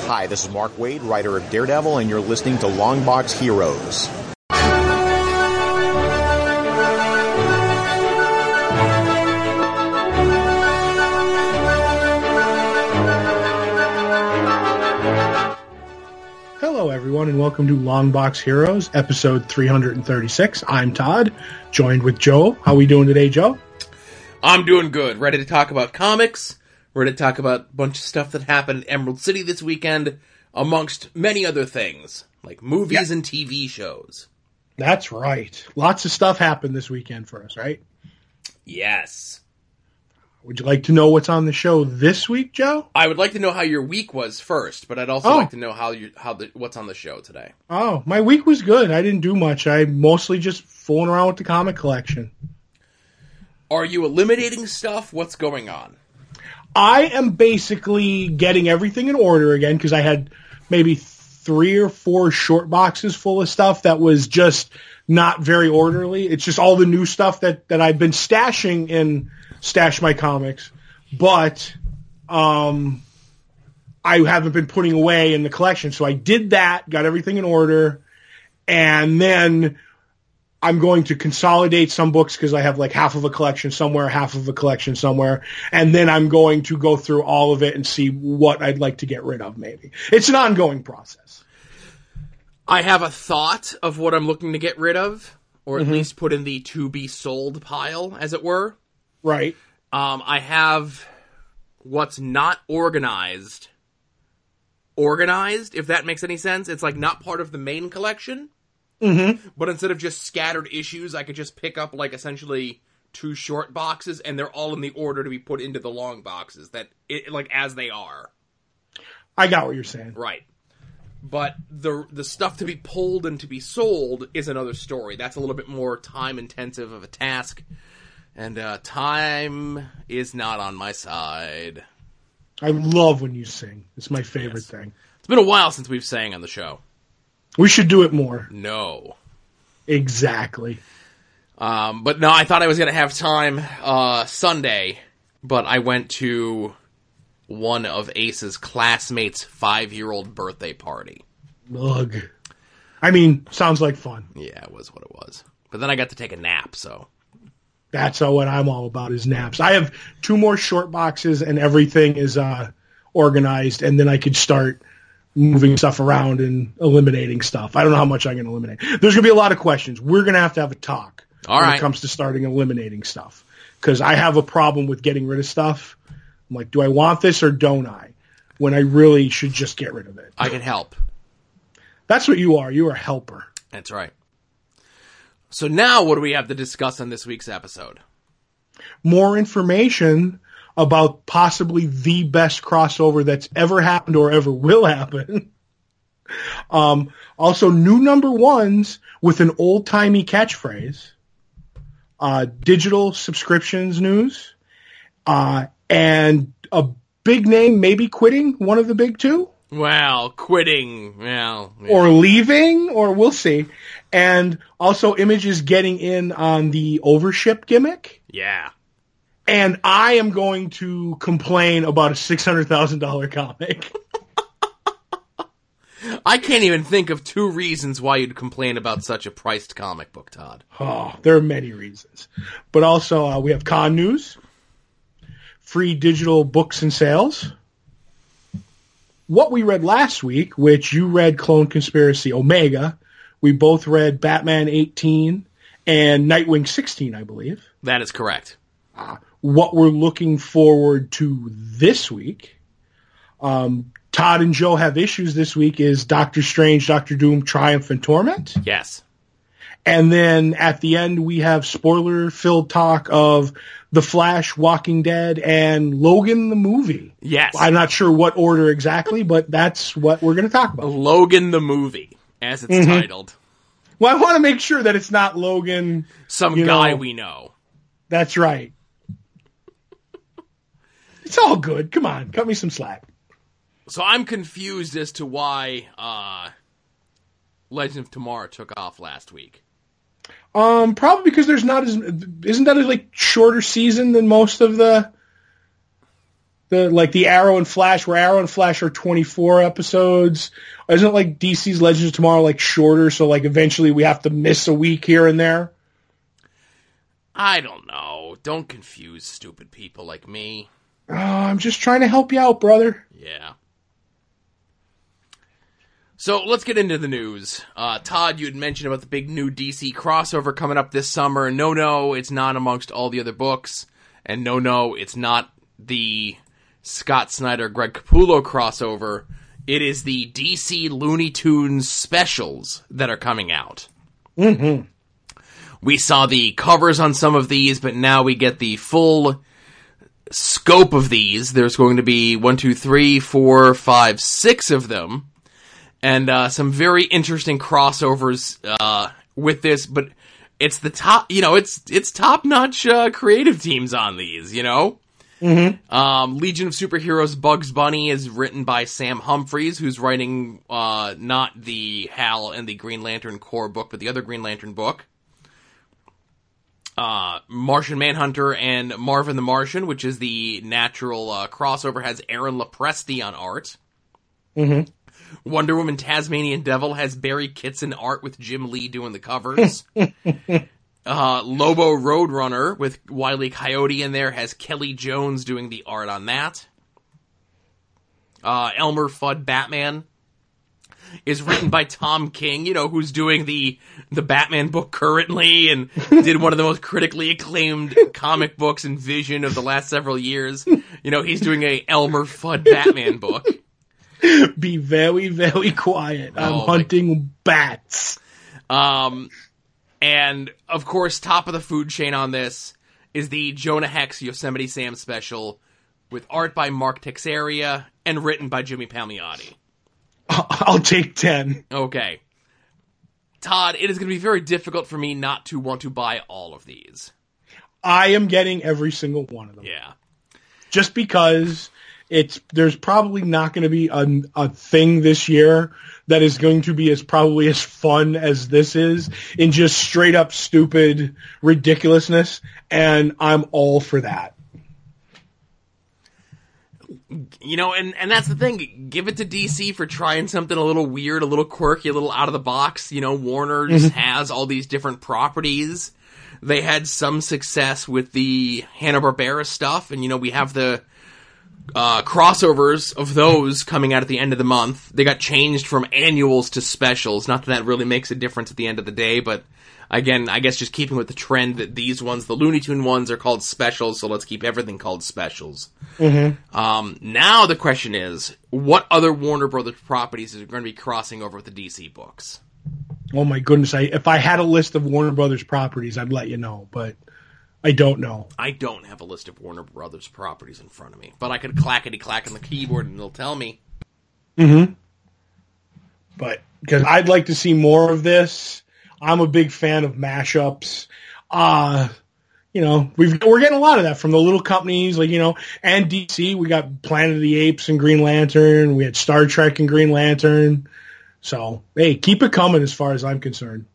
Hi, this is Mark Waid, writer of Daredevil, and you're listening to Longbox Heroes. Hello, everyone, and welcome to Longbox Heroes, episode 336. I'm Todd, joined with Joe. How we doing today, Joe? I'm doing good. Ready to talk about comics. Ready to talk about a bunch of stuff that happened in Emerald City this weekend, amongst many other things, like movies and TV shows. That's right. Lots of stuff happened this weekend for us, right? Yes. Would you like to know what's on the show this week, Joe? I would like to know how your week was first, but I'd also like to know what's on the show today. Oh, my week was good. I didn't do much. I mostly just fooling around with the comic collection. Are you eliminating stuff? What's going on? I am basically getting everything in order again because I had maybe 3 or 4 short boxes full of stuff that was just not very orderly. It's just all the new stuff that I've been stashing in Stash My Comics, but I haven't been putting away in the collection. So I did that, got everything in order, and then I'm going to consolidate some books because I have like half of a collection somewhere, half of a collection somewhere, and then I'm going to go through all of it and see what I'd like to get rid of maybe. It's an ongoing process. I have a thought of what I'm looking to get rid of, or at least put in the to-be-sold pile, as it were. Right. I have what's not organized, if that makes any sense. It's like not part of the main collection. Mm-hmm. But instead of just scattered issues, I could just pick up like essentially 2 short boxes, and they're all in the order to be put into the long boxes like as they are. I got what you're saying. Right. But the stuff to be pulled and to be sold is another story. That's a little bit more time intensive of a task, and time is not on my side. I love when you sing. It's my favorite thing. It's been a while since we've sang on the show. We should do it more. No. Exactly. But no, I thought I was going to have time Sunday, but I went to one of Ace's classmates' 5-year-old birthday party. Ugh. I mean, sounds like fun. Yeah, it was what it was. But then I got to take a nap, so. That's what I'm all about is naps. I have 2 more short boxes and everything is organized, and then I could start moving stuff around and eliminating stuff. I don't know how much I'm going to eliminate. There's going to be a lot of questions. We're going to have a talk when it comes to starting eliminating stuff. Because I have a problem with getting rid of stuff. I'm like, do I want this or don't I? When I really should just get rid of it. I can help. That's what you are. You are a helper. That's right. So now what do we have to discuss on this week's episode? More information about possibly the best crossover that's ever happened or ever will happen. Also, new number 1s with an old-timey catchphrase. Digital subscriptions news. And a big name maybe quitting, one of the big 2. Well, quitting, well. Yeah. Or leaving, or we'll see. And also Image is getting in on the overship gimmick. Yeah. And I am going to complain about a $600,000 comic. I can't even think of 2 reasons why you'd complain about such a priced comic book, Todd. Oh, there are many reasons. But also, we have con news, free digital books and sales, what we read last week, which you read Clone Conspiracy Omega. We both read Batman 18 and Nightwing 16, I believe. That is correct. What we're looking forward to this week. Todd and Joe have issues this week is Doctor Strange, Doctor Doom, Triumph, and Torment. Yes. And then at the end, we have spoiler-filled talk of The Flash, Walking Dead, and Logan the movie. Yes. I'm not sure what order exactly, but that's what we're going to talk about. Logan the movie, as it's titled. Well, I want to make sure that it's not Logan. Some guy we know. That's right. It's all good. Come on, cut me some slack. So I'm confused as to why Legend of Tomorrow took off last week. Probably because there's not as isn't that a like shorter season than most of the The Arrow and Flash, where Arrow and Flash are 24 episodes. Isn't like DC's Legends of Tomorrow like shorter, so like eventually we have to miss a week here and there? I don't know. Don't confuse stupid people like me. Oh, I'm just trying to help you out, brother. Yeah. So let's get into the news. Todd, you had mentioned about the big new DC crossover coming up this summer. No, it's not amongst all the other books. And no, it's not the Scott Snyder, Greg Capullo crossover. It is the DC Looney Tunes specials that are coming out. Mm-hmm. We saw the covers on some of these, but now we get the full scope of these. There's going to be 1, 2, 3, 4, 5, 6 of them. And some very interesting crossovers with this, but it's the top, it's top-notch creative teams on these, Mm-hmm. Legion of Superheroes Bugs Bunny is written by Sam Humphries, who's writing not the Hal and the Green Lantern Corps book, but the other Green Lantern book. Martian Manhunter and Marvin the Martian, which is the natural crossover, has Aaron Lopresti on art. Mm-hmm. Wonder Woman Tasmanian Devil has Barry Kitson art with Jim Lee doing the covers. Lobo Roadrunner with Wile E. Coyote in there has Kelly Jones doing the art on that. Elmer Fudd Batman is written by Tom King, who's doing the Batman book currently and did one of the most critically acclaimed comic books in Vision of the last several years. He's doing a Elmer Fudd Batman book. Be very, very quiet. I'm hunting bats. And, of course, top of the food chain on this is the Jonah Hex Yosemite Sam special with art by Mark Texeira and written by Jimmy Palmiotti. I'll take 10. Okay. Todd, it is going to be very difficult for me not to want to buy all of these. I am getting every single one of them. Yeah. Just because there's probably not going to be a thing this year that is going to be probably as fun as this is in just straight up stupid ridiculousness, and I'm all for that. And that's the thing. Give it to DC for trying something a little weird, a little quirky, a little out of the box. Warner's has all these different properties. They had some success with the Hanna-Barbera stuff, and we have the crossovers of those coming out at the end of the month. They got changed from annuals to specials. Not that really makes a difference at the end of the day, but again, I guess just keeping with the trend that these ones, the Looney Tune ones, are called specials, so let's keep everything called specials. Mm-hmm. Now the question is, what other Warner Brothers properties are going to be crossing over with the DC books? Oh my goodness, if I had a list of Warner Brothers properties, I'd let you know, but I don't know. I don't have a list of Warner Brothers properties in front of me, but I could clackety-clack on the keyboard and it'll tell me. Mm-hmm. But, because I'd like to see more of this. I'm a big fan of mashups. We're getting a lot of that from the little companies, and DC. We got Planet of the Apes and Green Lantern. We had Star Trek and Green Lantern. So, hey, keep it coming as far as I'm concerned.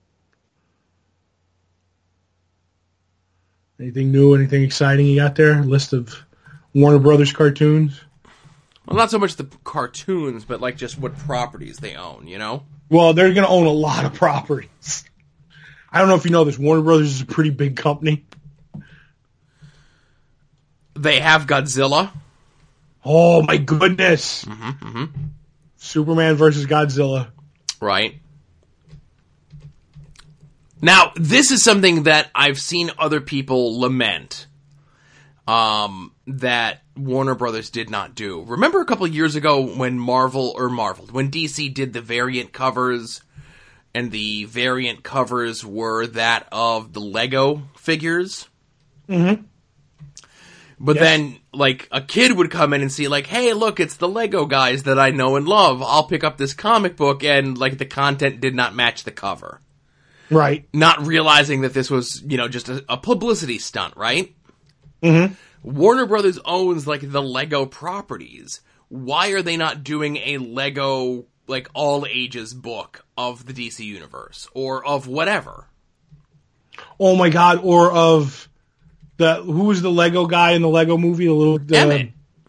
Anything new, anything exciting you got there? List of Warner Brothers cartoons? Well, not so much the cartoons, but just what properties they own, Well, they're going to own a lot of properties. I don't know if you know this. Warner Brothers is a pretty big company. They have Godzilla. Oh, my goodness. Mm-hmm. Superman versus Godzilla. Right. Now, this is something that I've seen other people lament that Warner Brothers did not do. Remember a couple of years ago when when DC did the variant covers, and the variant covers were that of the Lego figures? Mm-hmm. But yes. then, a kid would come in and see, hey, look, it's the Lego guys that I know and love. I'll pick up this comic book, and, the content did not match the cover. Right. Not realizing that this was, just a publicity stunt, right? Mm-hmm. Warner Brothers owns, the Lego properties. Why are they not doing a Lego, all ages book of the DC universe? Or of whatever? Oh my god, or of who was the Lego guy in the Lego movie? Emmett.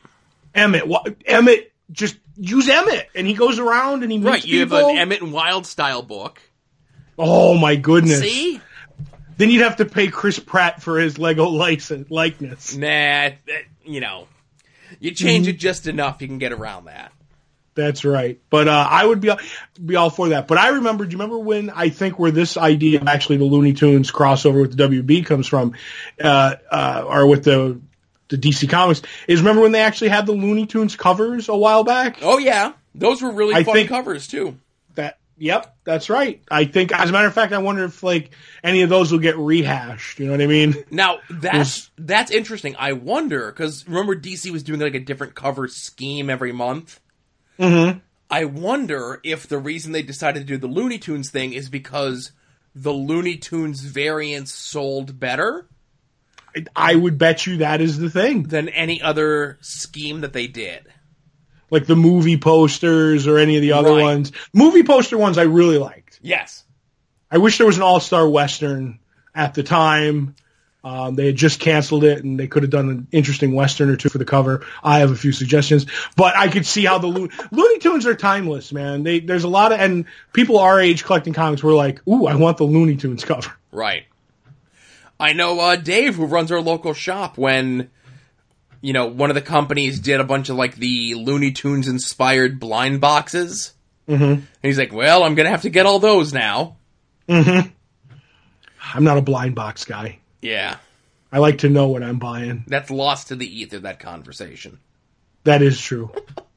Emmett. Emmett, just use Emmett, and he goes around and he meets you people. have an Emmett and Wild style book. Oh my goodness! See? Then you'd have to pay Chris Pratt for his Lego likeness. Nah, you change it just enough, you can get around that. That's right. But I would be all for that. But do you remember when I think where this idea of actually the Looney Tunes crossover with the WB comes from, or with the DC Comics, is remember when they actually had the Looney Tunes covers a while back? Oh, yeah. Those were really fun covers, too. Yep, that's right. I think, as a matter of fact, I wonder if any of those will get rehashed. You know what I mean? Now that's interesting. I wonder because remember DC was doing a different cover scheme every month. Mm-hmm. I wonder if the reason they decided to do the Looney Tunes thing is because the Looney Tunes variants sold better. I would bet you that is the thing than any other scheme that they did. Like the movie posters or any of the other ones. Movie poster ones I really liked. Yes. I wish there was an All-Star Western at the time. They had just canceled it, and they could have done an interesting Western or two for the cover. I have a few suggestions. But I could see how the Looney Tunes are timeless, man. There's a lot of... And people our age collecting comics were like, ooh, I want the Looney Tunes cover. Right. I know Dave, who runs our local shop, when... one of the companies did a bunch of, the Looney Tunes-inspired blind boxes. Mm-hmm. And he's like, well, I'm going to have to get all those now. Mm-hmm. I'm not a blind box guy. Yeah. I like to know what I'm buying. That's lost to the ether, that conversation. That is true.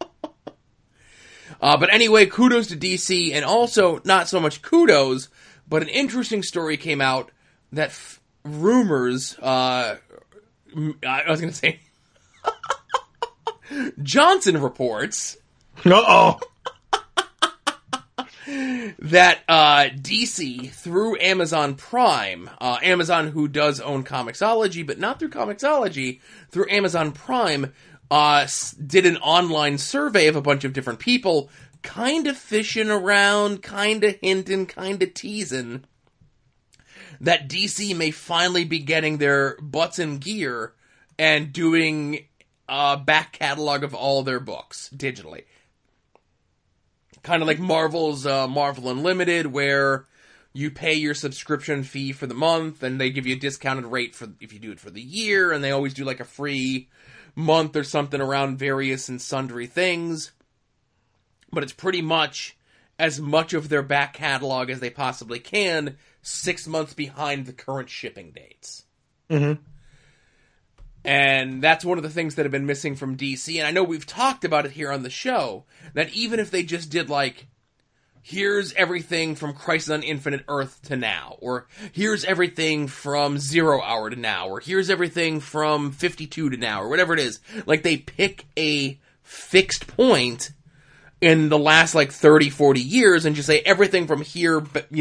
But anyway, kudos to DC, and also, not so much kudos, but an interesting story came out that rumors, I was going to say... Johnson reports Uh-oh. that DC, through Amazon Prime, Amazon who does own Comixology, but not through Comixology, through Amazon Prime, did an online survey of a bunch of different people, kind of fishing around, kind of hinting, kind of teasing, that DC may finally be getting their butts in gear and doing back catalog of all their books digitally. Kind of like Marvel's Marvel Unlimited, where you pay your subscription fee for the month, and they give you a discounted rate for if you do it for the year, and they always do a free month or something around various and sundry things. But it's pretty much as much of their back catalog as they possibly can, 6 months behind the current shipping dates. Mm-hmm. And that's one of the things that have been missing from DC. And I know we've talked about it here on the show, that even if they just did here's everything from Crisis on Infinite Earth to now, or here's everything from 0 Hour to now, or here's everything from 52 to now, or whatever it is. They pick a fixed point in the last 30, 40 years and just say everything from here,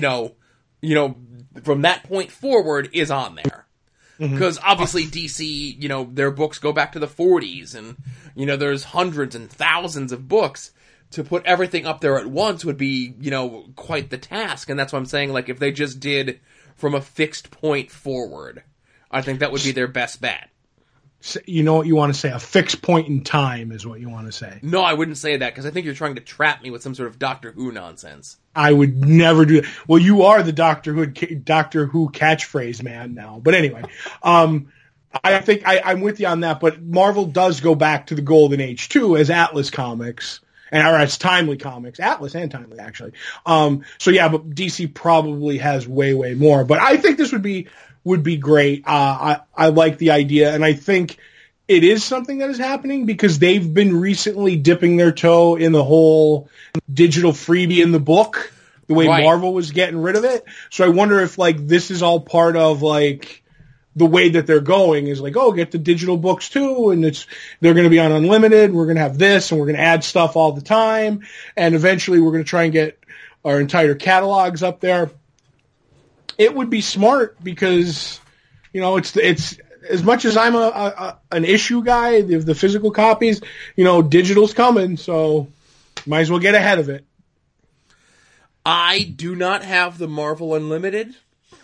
from that point forward is on there. Because obviously DC, their books go back to the 40s, and, there's hundreds and thousands of books. To put everything up there at once would be, quite the task. And that's what I'm saying, if they just did from a fixed point forward, I think that would be their best bet. You know what you want to say? A fixed point in time is what you want to say. No, I wouldn't say that, because I think you're trying to trap me with some sort of Doctor Who nonsense. I would never do that. Well, you are the Doctor Who catchphrase man now. But anyway, I think I'm with you on that. But Marvel does go back to the Golden Age too, as Atlas Comics, or as Timely Comics, Atlas and Timely actually. So yeah, but DC probably has way more. But I think this would be great. I like the idea, and I think it is something that is happening because they've been recently dipping their toe in the whole digital freebie in the book, the way Marvel was getting rid of it. So I wonder if this is all part of the way that they're going is get the digital books too, and they're going to be on Unlimited. We're going to have this, and we're going to add stuff all the time, and eventually we're going to try and get our entire catalogs up there. It would be smart because, it's as much as I'm an issue guy, the physical copies, digital's coming, so might as well get ahead of it. I do not have the Marvel Unlimited.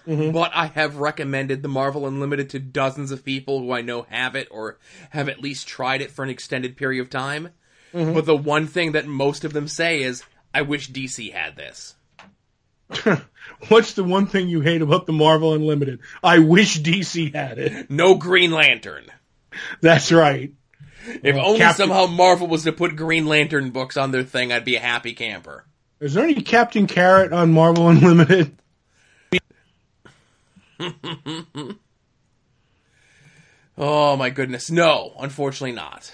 but I have recommended the Marvel Unlimited to dozens of people who I know have it or have at least tried it for an extended period of time. But the one thing that most of them say is, I wish DC had this. What's the one thing you hate about the Marvel Unlimited? I wish DC had it. No Green Lantern. That's right. If only somehow Marvel was to put Green Lantern books on their thing, I'd be a happy camper. Is there any Captain Carrot on Marvel Unlimited? Oh my goodness. No, unfortunately not.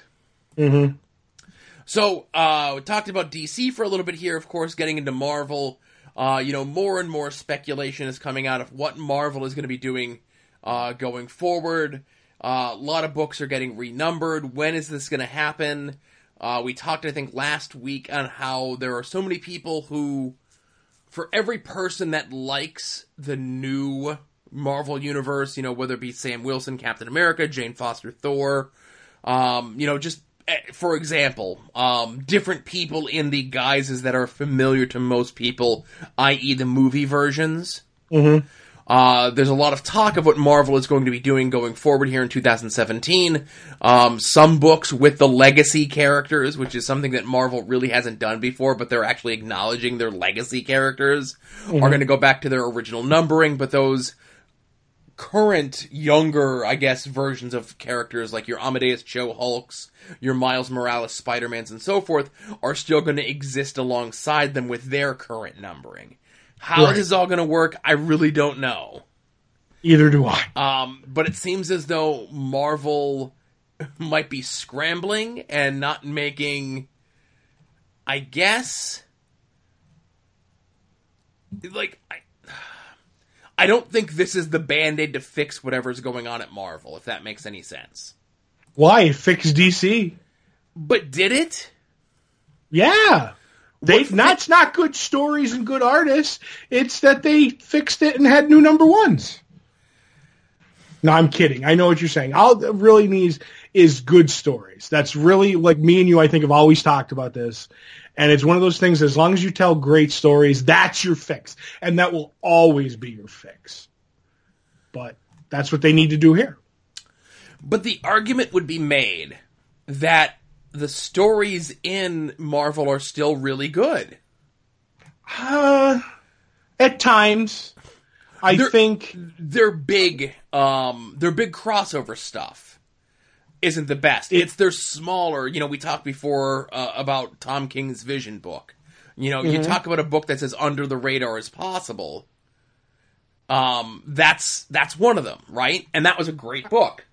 So, we talked about DC for a little bit here, of course, getting into Marvel. More and more speculation is coming out of what Marvel is going to be doing going forward. A lot of books are getting renumbered. When is this going to happen? We talked, I think, last week on how there are so many people who, for every person that likes the new Marvel Universe, whether it be Sam Wilson, Captain America, Jane Foster, Thor, just for example, different people in the guises that are familiar to most people, i.e. the movie versions. There's a lot of talk of what Marvel is going to be doing going forward here in 2017. Some books with the legacy characters, which is something that Marvel really hasn't done before, but they're actually acknowledging their legacy characters, are going to go back to their original numbering, but those current, younger, I guess, versions of characters like your Amadeus Cho Hulks, your Miles Morales Spider-Mans, and so forth, are still going to exist alongside them with their current numbering. How this is all going to work, I really don't know. Either do I. But it seems as though Marvel might be scrambling and not making, I guess, I don't think this is the Band-Aid to fix whatever's going on at Marvel, if that makes any sense. Why? It fixed DC. But did it? Yeah. It's not good stories and good artists. It's that they fixed it and had new number ones. No, I'm kidding. I know what you're saying. All it really needs is good stories. That's really, like me and you, I think, have always talked about this. And it's one of those things, as long as you tell great stories, that's your fix. And that will always be your fix. But that's what they need to do here. But the argument would be made that the stories in Marvel are still really good. At times. I think their big crossover stuff isn't the best. It's their smaller, we talked before about Tom King's Vision book. You talk about a book that's as under the radar as possible. That's one of them, right? And that was a great book.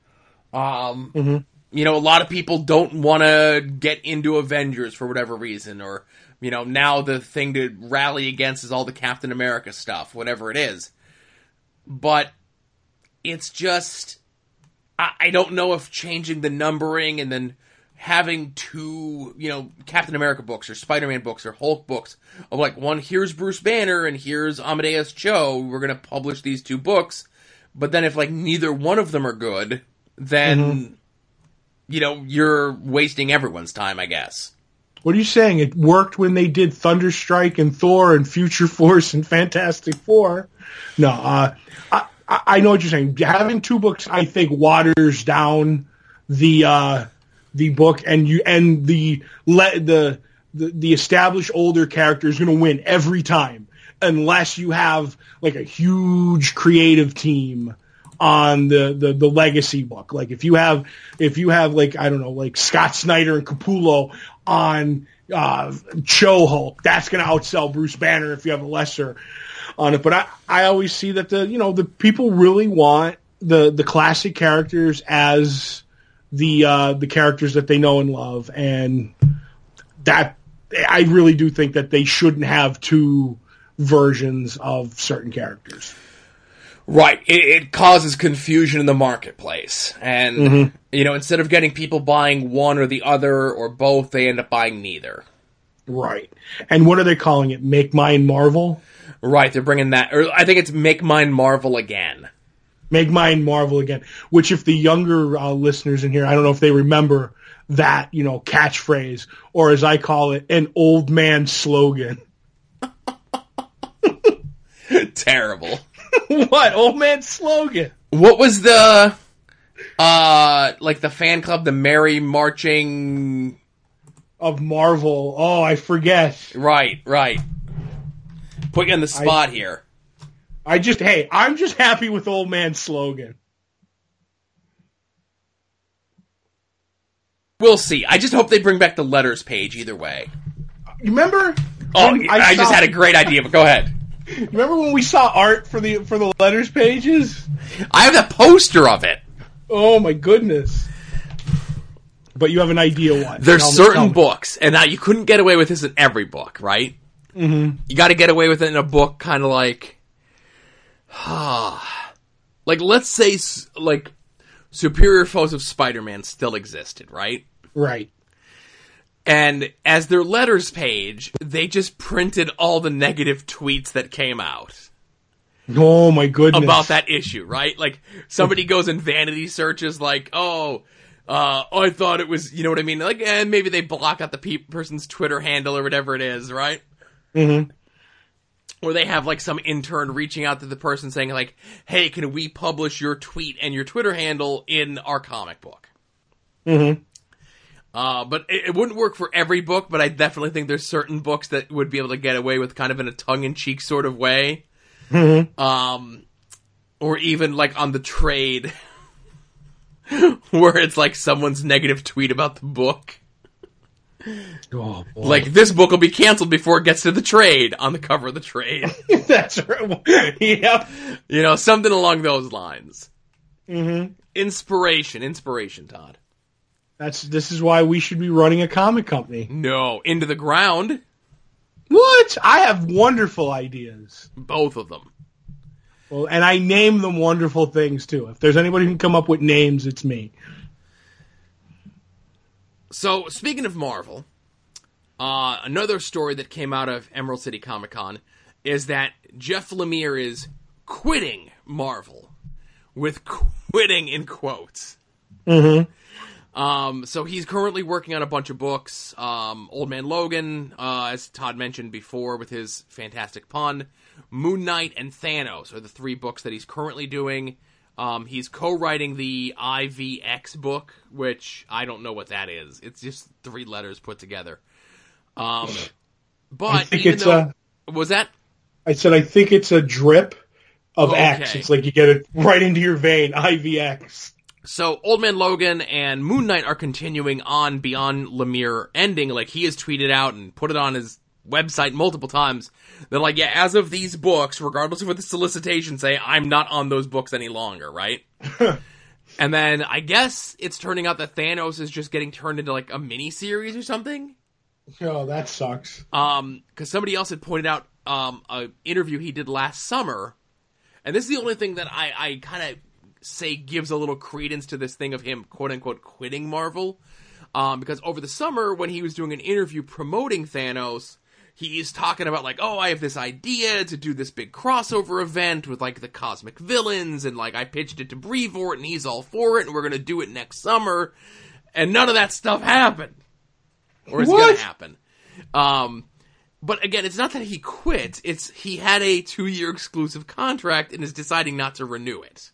A lot of people don't want to get into Avengers for whatever reason, or, now the thing to rally against is all the Captain America stuff, whatever it is. But it's just, I don't know if changing the numbering and then having two, Captain America books or Spider-Man books or Hulk books of like, one, here's Bruce Banner and here's Amadeus Cho, we're going to publish these two books. But then if neither one of them are good, then, you're wasting everyone's time, I guess. What are you saying? It worked when they did Thunderstrike and Thor and Future Force and Fantastic Four. No, I know what you're saying. Having two books, I think, waters down the book, and the established older character is going to win every time, unless you have like a huge creative team on the legacy book. Like if you have like, I don't know, like Scott Snyder and Capullo on Cho Hulk, that's going to outsell Bruce Banner if you have a lesser on it. But I always see that the people really want the classic characters as the characters that they know and love, and that I really do think that they shouldn't have two versions of certain characters. Right. It causes confusion in the marketplace. And, instead of getting people buying one or the other or both, they end up buying neither. Right. And what are they calling it? Make Mine Marvel? Right. They're bringing that. Or I think it's Make Mine Marvel Again. Make Mine Marvel Again. Which, if the younger listeners in here, I don't know if they remember that, catchphrase, or as I call it, an old man slogan. Terrible. What? Old man slogan. What was the, like the fan club, the Merry Marching... Of Marvel. Oh, I forget. Right. Put you on the spot here. I'm just happy with old man slogan. We'll see. I just hope they bring back the letters page either way. You remember? Oh, I just had a great idea, but go ahead. Remember when we saw art for the letters pages? I have the poster of it. Oh my goodness. But you have an idea what? There's certain books, and now you couldn't get away with this in every book, right? Mm-hmm. You got to get away with it in a book kind of like... like, let's say, like, Superior Foes of Spider-Man still existed, right? Right. And as their letters page, they just printed all the negative tweets that came out. Oh my goodness. About that issue, right? Like, somebody goes in vanity searches like, I thought it was, you know what I mean? Like, and maybe they block out the person's Twitter handle or whatever it is, right? Mm-hmm. Or they have, like, some intern reaching out to the person saying, like, hey, can we publish your tweet and your Twitter handle in our comic book? Mm-hmm. But it wouldn't work for every book, but I definitely think there's certain books that would be able to get away with kind of in a tongue-in-cheek sort of way. Mm-hmm. Or even, like, on the trade... where it's like someone's negative tweet about the book. Oh, boy. Like, this book will be canceled before it gets to the trade, on the cover of the trade. That's right. Yep. You know, something along those lines. Mm-hmm. Inspiration, Todd. This is why we should be running a comic company. No, Into the Ground. What? I have wonderful ideas. Both of them. Well, and I name them wonderful things, too. If there's anybody who can come up with names, it's me. So, speaking of Marvel, another story that came out of Emerald City Comic Con is that Jeff Lemire is quitting Marvel. With quitting in quotes. Mm-hmm. So he's currently working on a bunch of books. Old Man Logan, as Todd mentioned before with his fantastic pun. Moon Knight and Thanos are the 3 books that he's currently doing. He's co-writing the IVX book, which I don't know what that is. It's just 3 letters put together. But even though... Was that? I said I think it's a drip of X. It's like you get it right into your vein, IVX. So, Old Man Logan and Moon Knight are continuing on beyond Lemire ending. Like, he has tweeted out and put it on his website multiple times. They're like, yeah, as of these books, regardless of what the solicitations say, I'm not on those books any longer, right? And then, I guess it's turning out that Thanos is just getting turned into, like, a mini-series or something? Oh, that sucks. Because somebody else had pointed out an interview he did last summer, and this is the only thing that I kind of say gives a little credence to this thing of him, quote-unquote, quitting Marvel. Because over the summer, when he was doing an interview promoting Thanos, he's talking about, like, I have this idea to do this big crossover event with, like, the cosmic villains, and, like, I pitched it to Brevoort, and he's all for it, and we're gonna do it next summer. And none of that stuff happened. Or is gonna happen. But again, it's not that he quit, it's he had a 2-year exclusive contract and is deciding not to renew it.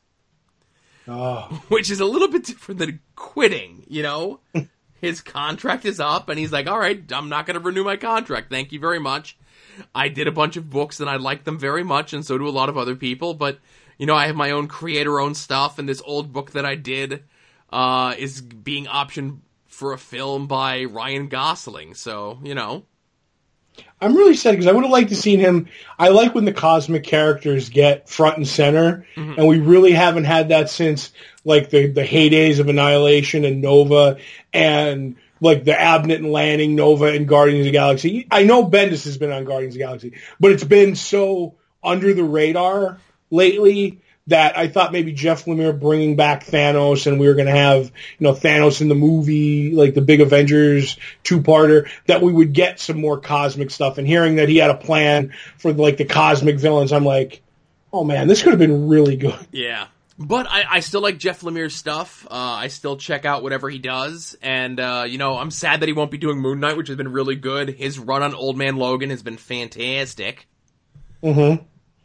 Oh. Which is a little bit different than quitting, you know? His contract is up, and he's like, all right, I'm not going to renew my contract. Thank you very much. I did a bunch of books, and I like them very much, and so do a lot of other people. But, you know, I have my own creator-owned stuff, and this old book that I did is being optioned for a film by Ryan Gosling. So, you know. I'm really sad because I would have liked to seen him. I like when the cosmic characters get front and center, and we really haven't had that since like the heydays of Annihilation and Nova, and like the Abnett and Lanning Nova and Guardians of the Galaxy. I know Bendis has been on Guardians of the Galaxy, but it's been so under the radar lately that I thought maybe Jeff Lemire bringing back Thanos, and we were going to have, you know, Thanos in the movie, like the big Avengers 2-parter, that we would get some more cosmic stuff. And hearing that he had a plan for like the cosmic villains, I'm like, oh man, this could have been really good. Yeah. But I still like Jeff Lemire's stuff. I still check out whatever he does. And, you know, I'm sad that he won't be doing Moon Knight, which has been really good. His run on Old Man Logan has been fantastic. Mm-hmm.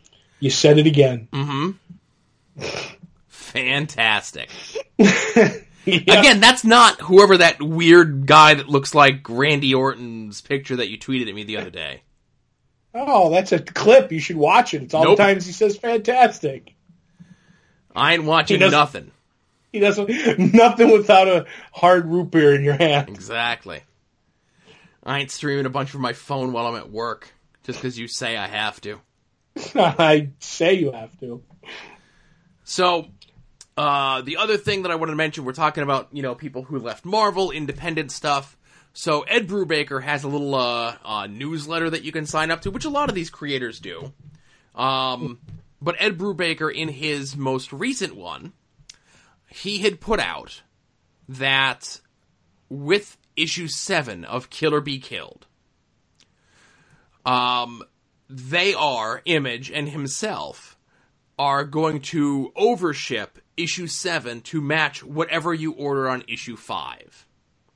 You said it again. Mm-hmm. Fantastic. Yeah. Again, that's not whoever that weird guy that looks like Randy Orton's picture that you tweeted at me the other day. Oh, that's a clip. You should watch it. It's all the times he says fantastic. I ain't watching nothing. He doesn't, nothing without a hard root beer in your hand. Exactly. I ain't streaming a bunch from my phone while I'm at work, just because you say I have to. I say you have to. So, the other thing that I wanted to mention, we're talking about, people who left Marvel, independent stuff. So Ed Brubaker has a little newsletter that you can sign up to, which a lot of these creators do. But Ed Brubaker, in his most recent one, he had put out that with issue 7 of Kill or Be Killed, they are, Image and himself, are going to overship issue 7 to match whatever you order on issue 5.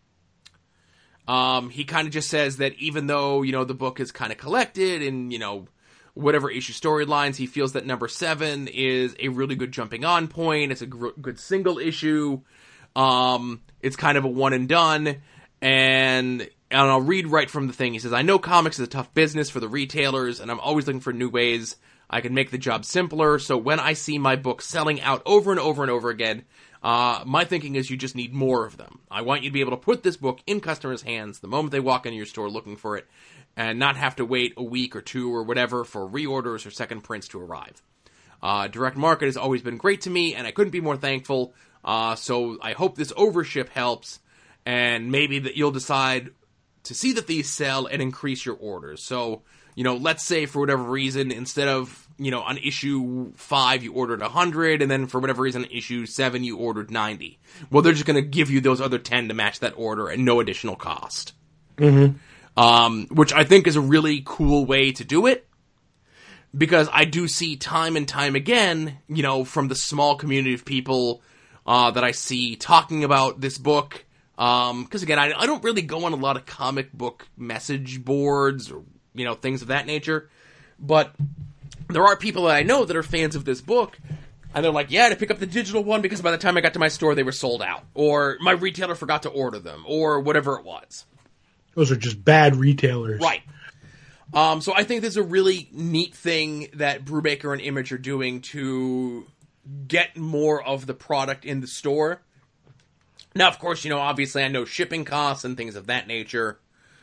He kind of just says that even though, the book is kind of collected and, whatever issue storylines, he feels that number 7 is a really good jumping on point. It's a good single issue. It's kind of a one and done. And I'll read right from the thing. He says, I know comics is a tough business for the retailers, and I'm always looking for new ways I can make the job simpler. So when I see my book selling out over and over and over again, my thinking is you just need more of them. I want you to be able to put this book in customers' hands the moment they walk into your store looking for it, and not have to wait a week or two or whatever for reorders or second prints to arrive. Direct market has always been great to me, and I couldn't be more thankful. So I hope this overship helps, and maybe that you'll decide to see that these sell and increase your orders. So, let's say for whatever reason, instead of, on issue 5 you ordered 100, and then for whatever reason on issue 7 you ordered 90. Well, they're just going to give you those other 10 to match that order at no additional cost. Mm-hmm. Which I think is a really cool way to do it, because I do see time and time again, from the small community of people that I see talking about this book, because again, I don't really go on a lot of comic book message boards or, things of that nature, but there are people that I know that are fans of this book, and they're like, yeah, I had to pick up the digital one because by the time I got to my store, they were sold out, or my retailer forgot to order them, or whatever it was. Those are just bad retailers. Right. So I think this is a really neat thing that Brubaker and Image are doing to get more of the product in the store. Now, of course, obviously I know shipping costs and things of that nature.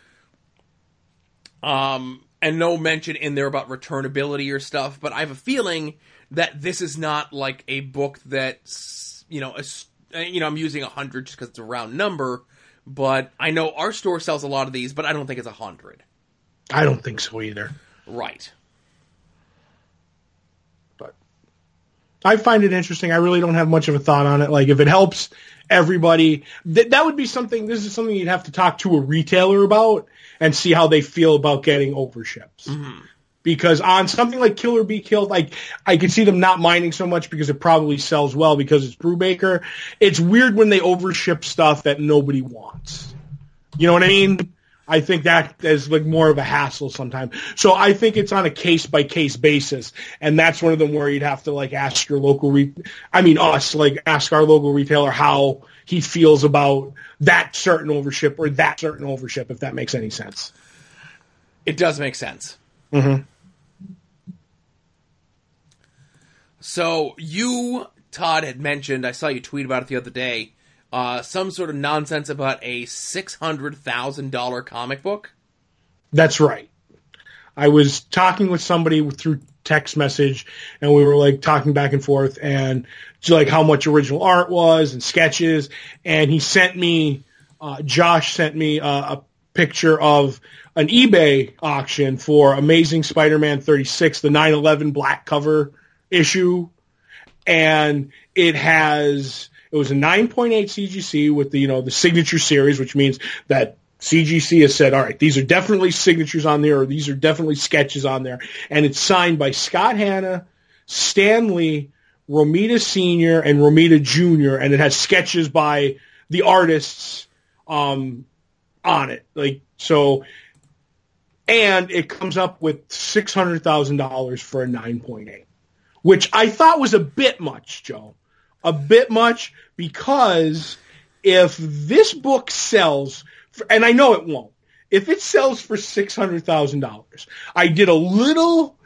And no mention in there about returnability or stuff, but I have a feeling that this is not like a book that's, I'm using 100 just because it's a round number, but I know our store sells a lot of these, but I don't think it's 100. I don't think so either. Right. But I find it interesting. I really don't have much of a thought on it. Like, if it helps everybody, that would be something, this is something you'd have to talk to a retailer about and see how they feel about getting overships. Mm-hmm. Because on something like Kill or Be Killed, I could see them not minding so much because it probably sells well because it's Brubaker. It's weird when they overship stuff that nobody wants. You know what I mean? I think that is like more of a hassle sometimes. So I think it's on a case-by-case basis, and that's one of them where you'd have to ask your local ask our local retailer how he feels about that certain overship or that certain overship, if that makes any sense. It does make sense. Mm-hmm. So you, Todd, had mentioned, I saw you tweet about it the other day, some sort of nonsense about a $600,000 comic book? That's right. I was talking with somebody through text message, and we were talking back and forth, and how much original art was and sketches, and he sent me, Josh sent me a picture of an eBay auction for Amazing Spider-Man 36, the 9/11 black cover issue, and it was a 9.8 CGC with the signature series, which means that CGC has said, all right, these are definitely signatures on there, or these are definitely sketches on there, and it's signed by Scott Hanna, Stan Lee, Romita Sr., and Romita Jr., and it has sketches by the artists on it. And it comes up with $600,000 for a 9.8. which I thought was a bit much, Joe. A bit much, because if this book sells, and I know it won't, if it sells for $600,000, I did a little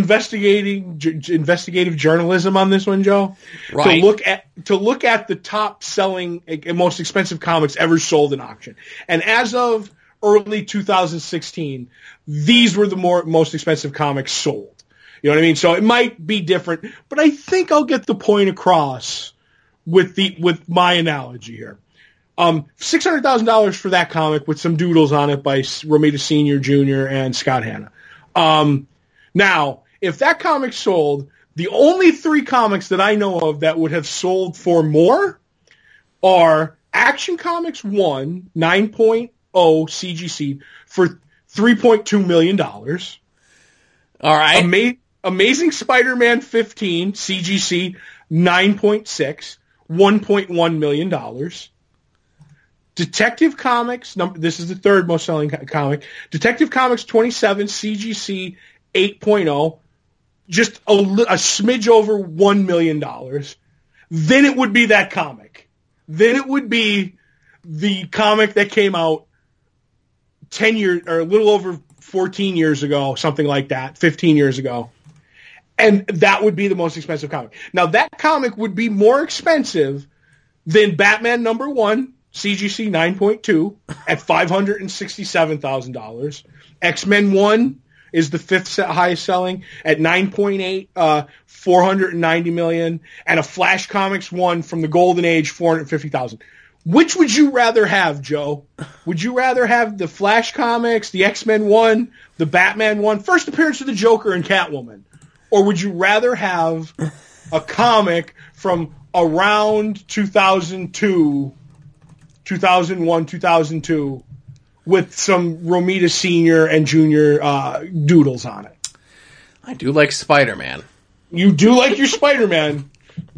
investigative journalism on this one, Joe, right. to look at the top selling and most expensive comics ever sold in auction. And as of early 2016, these were the most expensive comics sold. You know what I mean? So it might be different, but I think I'll get the point across with my analogy here. $600,000 for that comic with some doodles on it by Romita Sr., Jr., and Scott Hanna. Now, if that comic sold, the only 3 comics that I know of that would have sold for more are Action Comics 1, 9.0 CGC for $3.2 million. All right. Amazing Spider-Man 15 CGC 9.6, $1.1 million. Detective Comics, this is the third most selling comic. Detective Comics 27 CGC 8.0, just a smidge over $1 million. Then it would be that comic. Then it would be the comic that came out 10 years, or a little over 14 years ago, something like that, 15 years ago. And that would be the most expensive comic. Now, that comic would be more expensive than Batman #1, CGC 9.2, at $567,000. X-Men 1 is the 5th highest selling at 9.8, $490 million, and a Flash Comics 1 from the Golden Age, $450,000. Which would you rather have, Joe? Would you rather have the Flash Comics, the X-Men 1, the Batman 1, first appearance of the Joker and Catwoman? Or would you rather have a comic from around 2002, 2001, 2002, with some Romita Sr. and Jr. Doodles on it? I do like Spider-Man. You do like your Spider-Man.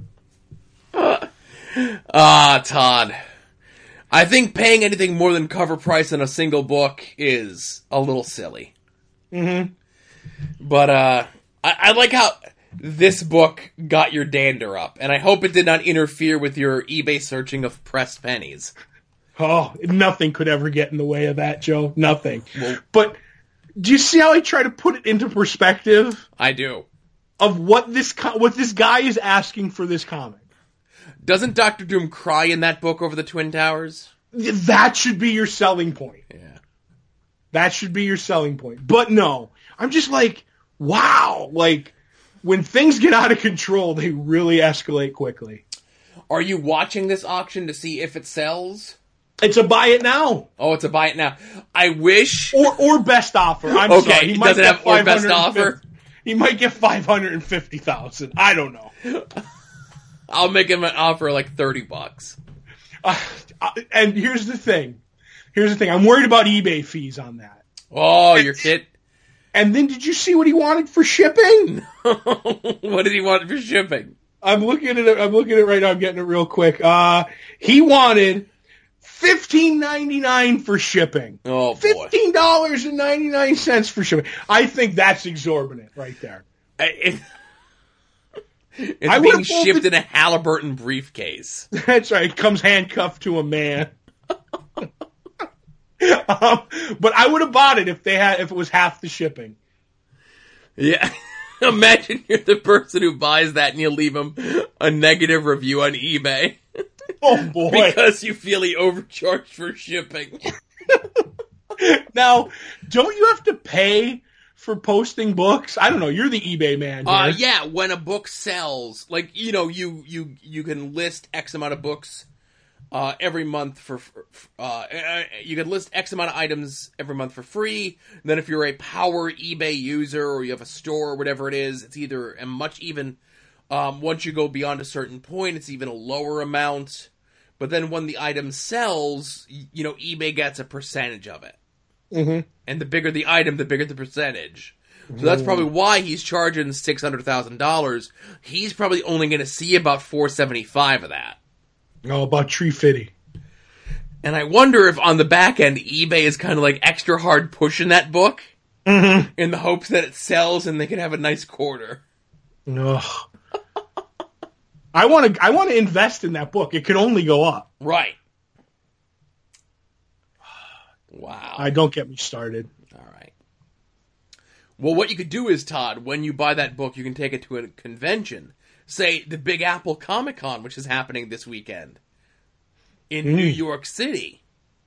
Todd. I think paying anything more than cover price on a single book is a little silly. Mm-hmm. But, I like how this book got your dander up, and I hope it did not interfere with your eBay searching of pressed pennies. Oh, nothing could ever get in the way of that, Joe. Nothing. Well, but do you see how I try to put it into perspective? I do. Of what this guy is asking for this comic. Doesn't Dr. Doom cry in that book over the Twin Towers? That should be your selling point. Yeah. That should be your selling point. But no, I'm just like, wow. Like, when things get out of control, they really escalate quickly. Are you watching this auction to see if it sells? It's a buy it now. Oh, it's a buy it now. I wish. Or best offer. I'm okay, sorry. He doesn't have or best offer. He might get $550,000. I don't know. I'll make him an offer like $30. And here's the thing. I'm worried about eBay fees on that. Oh, your kid. And then did you see what he wanted for shipping? What did he want for shipping? I'm looking at it right now. I'm getting it real quick. He wanted $15.99 for shipping. Oh, boy. $15.99 for shipping. I think that's exorbitant right there. It's being shipped in a Halliburton briefcase. That's right. It comes handcuffed to a man. But I would have bought it if it was half the shipping. Yeah. Imagine you're the person who buys that and you leave him a negative review on eBay. Oh, boy. Because you feel he overcharged for shipping. Now, don't you have to pay for posting books? I don't know. You're the eBay man here. Yeah, when a book sells, like, you know, you can list X amount of books every month for you can list X amount of items every month for free. And then if you're a power eBay user or you have a store or whatever it is, it's either a much even once you go beyond a certain point, it's even a lower amount. But then when the item sells, you know, eBay gets a percentage of it. Mm-hmm. And the bigger the item, the bigger the percentage. So that's probably why he's charging $600,000. He's probably only going to see about $475 of that. Oh, about $350. And I wonder if on the back end, eBay is kind of like extra hard pushing that book in the hopes that it sells and they can have a nice quarter. Ugh. I want to invest in that book. It can only go up. Right. Wow. Don't get me started. All right. Well, what you could do is, Todd, when you buy that book, you can take it to a convention. Say, the Big Apple Comic-Con, which is happening this weekend in New York City.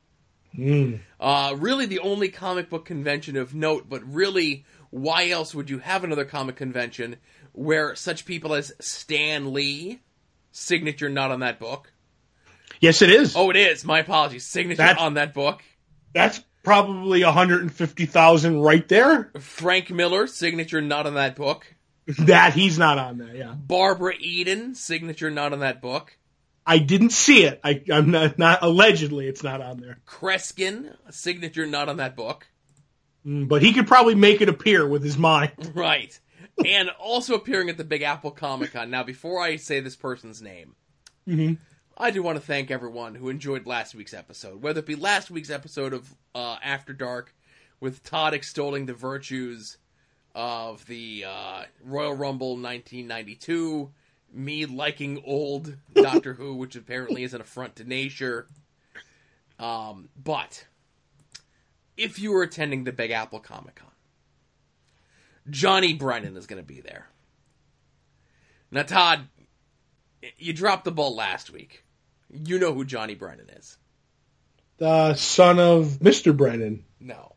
Really the only comic book convention of note, but really, why else would you have another comic convention where such people as Stan Lee, signature not on that book. Yes, it is. Oh, it is. My apologies. Signature on that book. That's probably 150,000 right there. Frank Miller, signature not on that book. That he's not on there, yeah. Barbara Eden, signature not on that book. I didn't see it. I'm not allegedly it's not on there. Kreskin, signature not on that book. But he could probably make it appear with his mind. Right. And also appearing at the Big Apple Comic-Con. Now, before I say this person's name, I do want to thank everyone who enjoyed last week's episode. Whether it be last week's episode of After Dark with Todd extolling the virtues of the Royal Rumble 1992, me liking old Doctor Who, which apparently is an affront to nature. But if you were attending the Big Apple Comic-Con, Johnny Brennan is going to be there. Now, Todd, you dropped the ball last week. You know who Johnny Brennan is. The son of Mr. Brennan. No.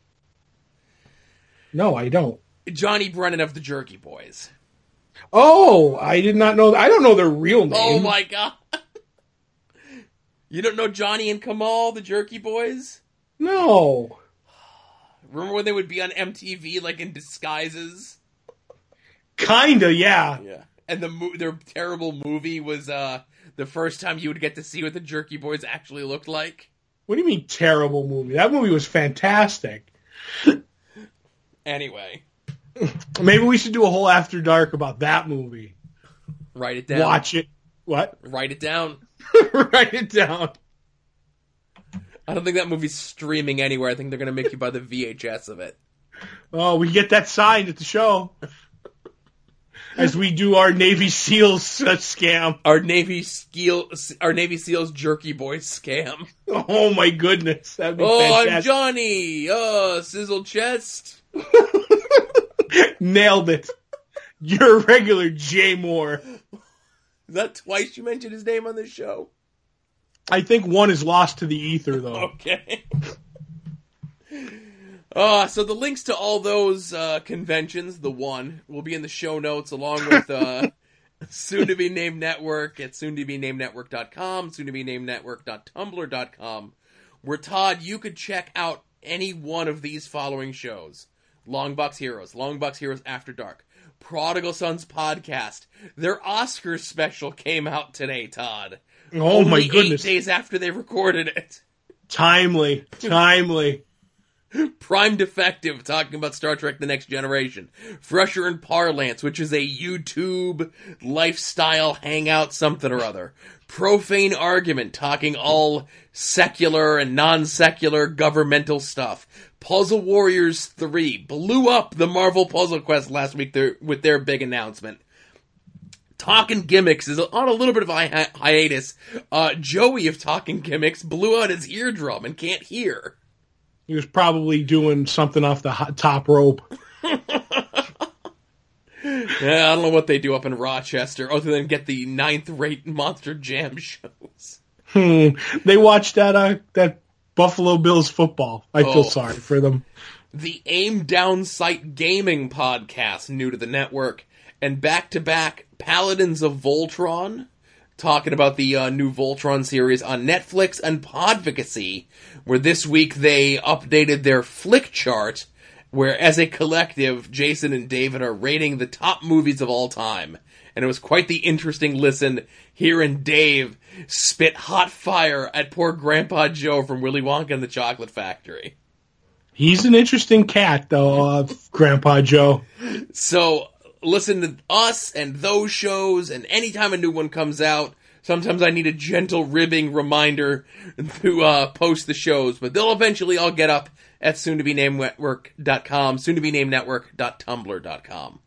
No, I don't. Johnny Brennan of the Jerky Boys. Oh, I did not know. I don't know their real name. Oh, my God. You don't know Johnny and Kamal, the Jerky Boys? No. Remember when they would be on MTV, like, in disguises? Kinda, yeah. Yeah. And their terrible movie was the first time you would get to see what the Jerky Boys actually looked like. What do you mean, terrible movie? That movie was fantastic. Anyway. Maybe we should do a whole After Dark about that movie. Write it down. Watch it. What? Write it down. Write it down. I don't think that movie's streaming anywhere. I think they're going to make you buy the VHS of it. Oh, we get that signed at the show. As we do our Navy SEALs scam. Our Navy SEALs Jerky Boys scam. Oh my goodness. That'd be fantastic. I'm Johnny. Sizzle chest. Nailed it. You're a regular Jay Moore. Is that twice you mentioned his name on this show? I think one is lost to the ether, though. Okay. So the links to all those conventions, the one, will be in the show notes, along with soon-to-be-named network at soon-to-be-named-network.com, soon-to-be-named-network.tumblr.com, where, Todd, you could check out any one of these following shows. Longbox Heroes, Longbox Heroes After Dark, Prodigal Sons Podcast. Their Oscars special came out today, Todd. Oh, Only my goodness. 8 days after they recorded it. Timely. Prime Defective, talking about Star Trek The Next Generation. Fresher in Parlance, which is a YouTube lifestyle hangout something or other. Profane Argument, talking all secular and non-secular governmental stuff. Puzzle Warriors 3 blew up the Marvel Puzzle Quest last week with their big announcement. Talking Gimmicks is on a little bit of a hiatus. Joey of Talking Gimmicks blew out his eardrum and can't hear. He was probably doing something off the top rope. Yeah, I don't know what they do up in Rochester other than get the 9th-rate Monster Jam shows. They watched that Buffalo Bills football. I feel sorry for them. The Aim Down Sight Gaming podcast, new to the network. And back-to-back Paladins of Voltron, talking about the new Voltron series on Netflix, and Podvocacy, where this week they updated their flick chart, where as a collective, Jason and David are rating the top movies of all time. And it was quite the interesting listen hearing Dave spit hot fire at poor Grandpa Joe from Willy Wonka and the Chocolate Factory. He's an interesting cat, though, Grandpa Joe. So listen to us and those shows, and anytime a new one comes out, sometimes I need a gentle ribbing reminder to post the shows, but they'll eventually all get up at soon-to-be-named-network.com, soon-to-be-named-network.tumblr.com.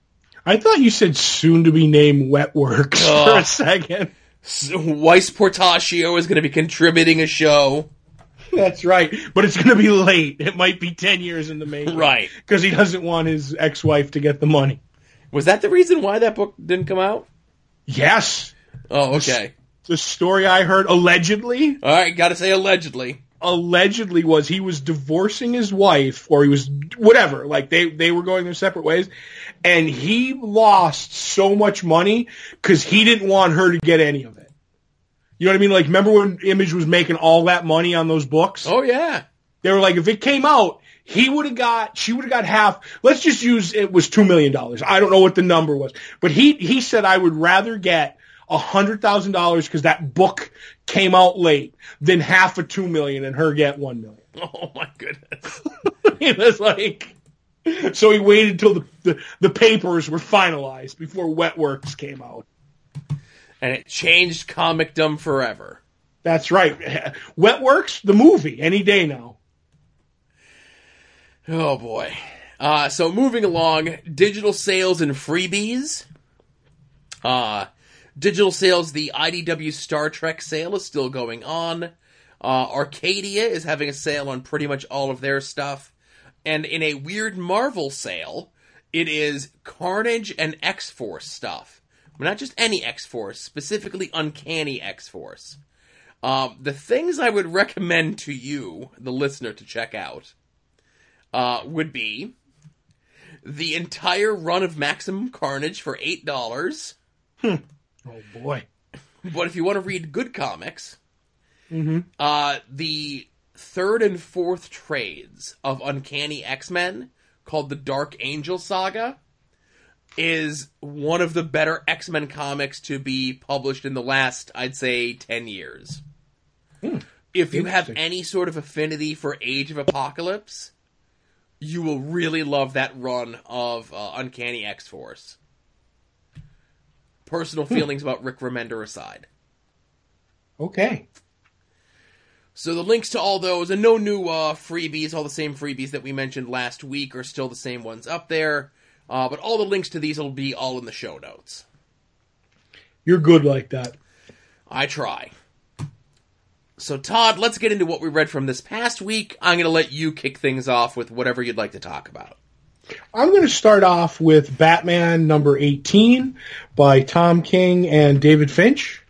I thought you said soon to be named Wetworks for a second. Weiss Portacio is going to be contributing a show. That's right, but it's going to be late. It might be 10 years in the making. Right. Because he doesn't want his ex-wife to get the money. Was that the reason why that book didn't come out? Yes. Oh, okay. The story I heard, allegedly. All right, got to say allegedly. Allegedly was he was divorcing his wife, or he was, whatever, like they were going their separate ways, and he lost so much money because he didn't want her to get any of it. You know what I mean? Like, remember when Image was making all that money on those books? Oh, yeah. They were like, if it came out, she would have got half. Let's just use, it was $2 million. I don't know what the number was. But he said, I would rather get $100,000 because that book came out late than half of $2 million and her get $1 million. Oh, my goodness. It was like, so he waited till the papers were finalized before Wetworks came out. And it changed comicdom forever. That's right. Wetworks, the movie, any day now. Oh, boy. So moving along, digital sales and freebies. Digital sales, the IDW Star Trek sale is still going on. Arcadia is having a sale on pretty much all of their stuff. And in a weird Marvel sale, it is Carnage and X-Force stuff. But not just any X-Force, specifically Uncanny X-Force. The things I would recommend to you, the listener, to check out would be the entire run of Maximum Carnage for $8. Oh, boy. But if you want to read good comics, Mm-hmm. The third and fourth trades of Uncanny X-Men, called the Dark Angel Saga, is one of the better X-Men comics to be published in the last, I'd say, 10 years. If you have any sort of affinity for Age of Apocalypse, you will really love that run of Uncanny X-Force. Personal feelings about Rick Remender aside. Okay. So the links to all those, and no new freebies, all the same freebies that we mentioned last week are still the same ones up there. But all the links to these will be all in the show notes. You're good like that. I try. So Todd, let's get into what we read from this past week. I'm going to let you kick things off with whatever you'd like to talk about. I'm going to start off with Batman number 18 by Tom King and David Finch.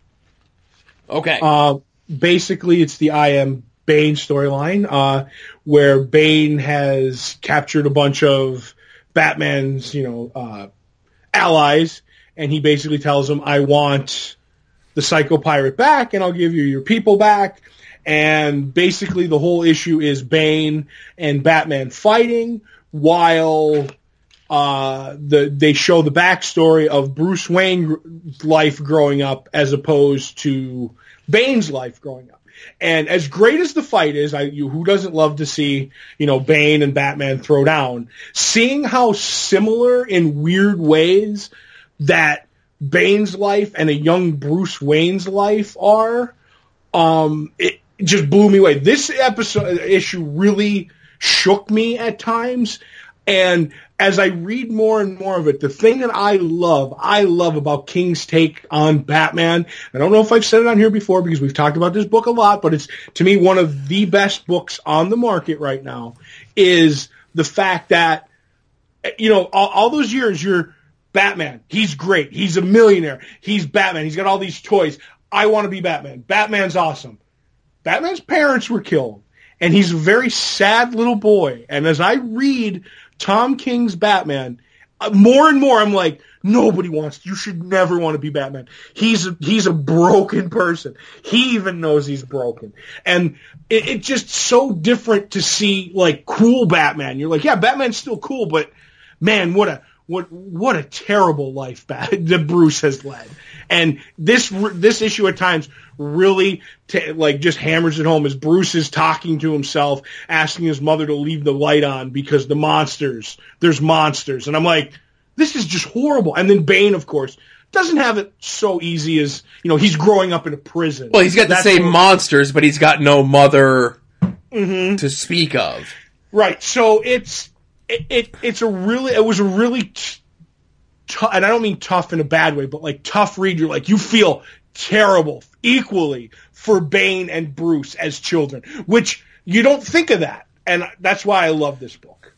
Okay. Basically, it's the I Am Bane storyline, where Bane has captured a bunch of Batman's, allies, and he basically tells them, I want the Psycho Pirate back, and I'll give you your people back. And basically the whole issue is Bane and Batman fighting, while they show the backstory of Bruce Wayne's life growing up as opposed to Bane's life growing up. And as great as the fight is, who doesn't love to see, Bane and Batman throw down? Seeing how similar in weird ways that Bane's life and a young Bruce Wayne's life are, it just blew me away. This issue really shook me at times. And as I read more and more of it, the thing that I love about King's take on Batman, I don't know if I've said it on here before because we've talked about this book a lot, but it's, to me, one of the best books on the market right now, is the fact that, all those years you're Batman. He's great. He's a millionaire. He's Batman. He's got all these toys. I want to be Batman. Batman's awesome. Batman's parents were killed, and he's a very sad little boy. And as I read Tom King's Batman, more and more I'm like, you should never want to be Batman. He's a broken person. He even knows he's broken. And it's just so different to see, like, cool Batman. You're like, yeah, Batman's still cool, but man, what a terrible life that Bruce has led. And this issue at times really just hammers it home as Bruce is talking to himself, asking his mother to leave the light on because there's monsters. And I'm like, this is just horrible. And then Bane, of course, doesn't have it so easy as, he's growing up in a prison. Well, he's got the same monsters, but he's got no mother to speak of. Right. So it was a really and I don't mean tough in a bad way, but like tough read. You're like, you feel terrible equally for Bane and Bruce as children, which you don't think of that. And that's why I love this book.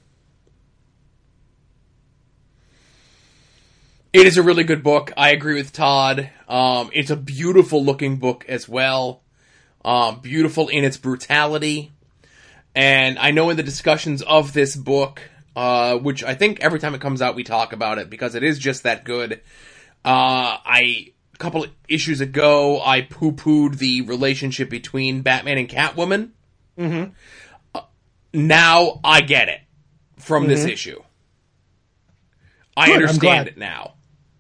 It is a really good book. I agree with Todd. It's a beautiful looking book as well. Beautiful in its brutality. And I know in the discussions of this book, which I think every time it comes out we talk about it because it is just that good. A couple of issues ago, I poo-pooed the relationship between Batman and Catwoman. Mm-hmm. Now I get it from this issue. I understand it now.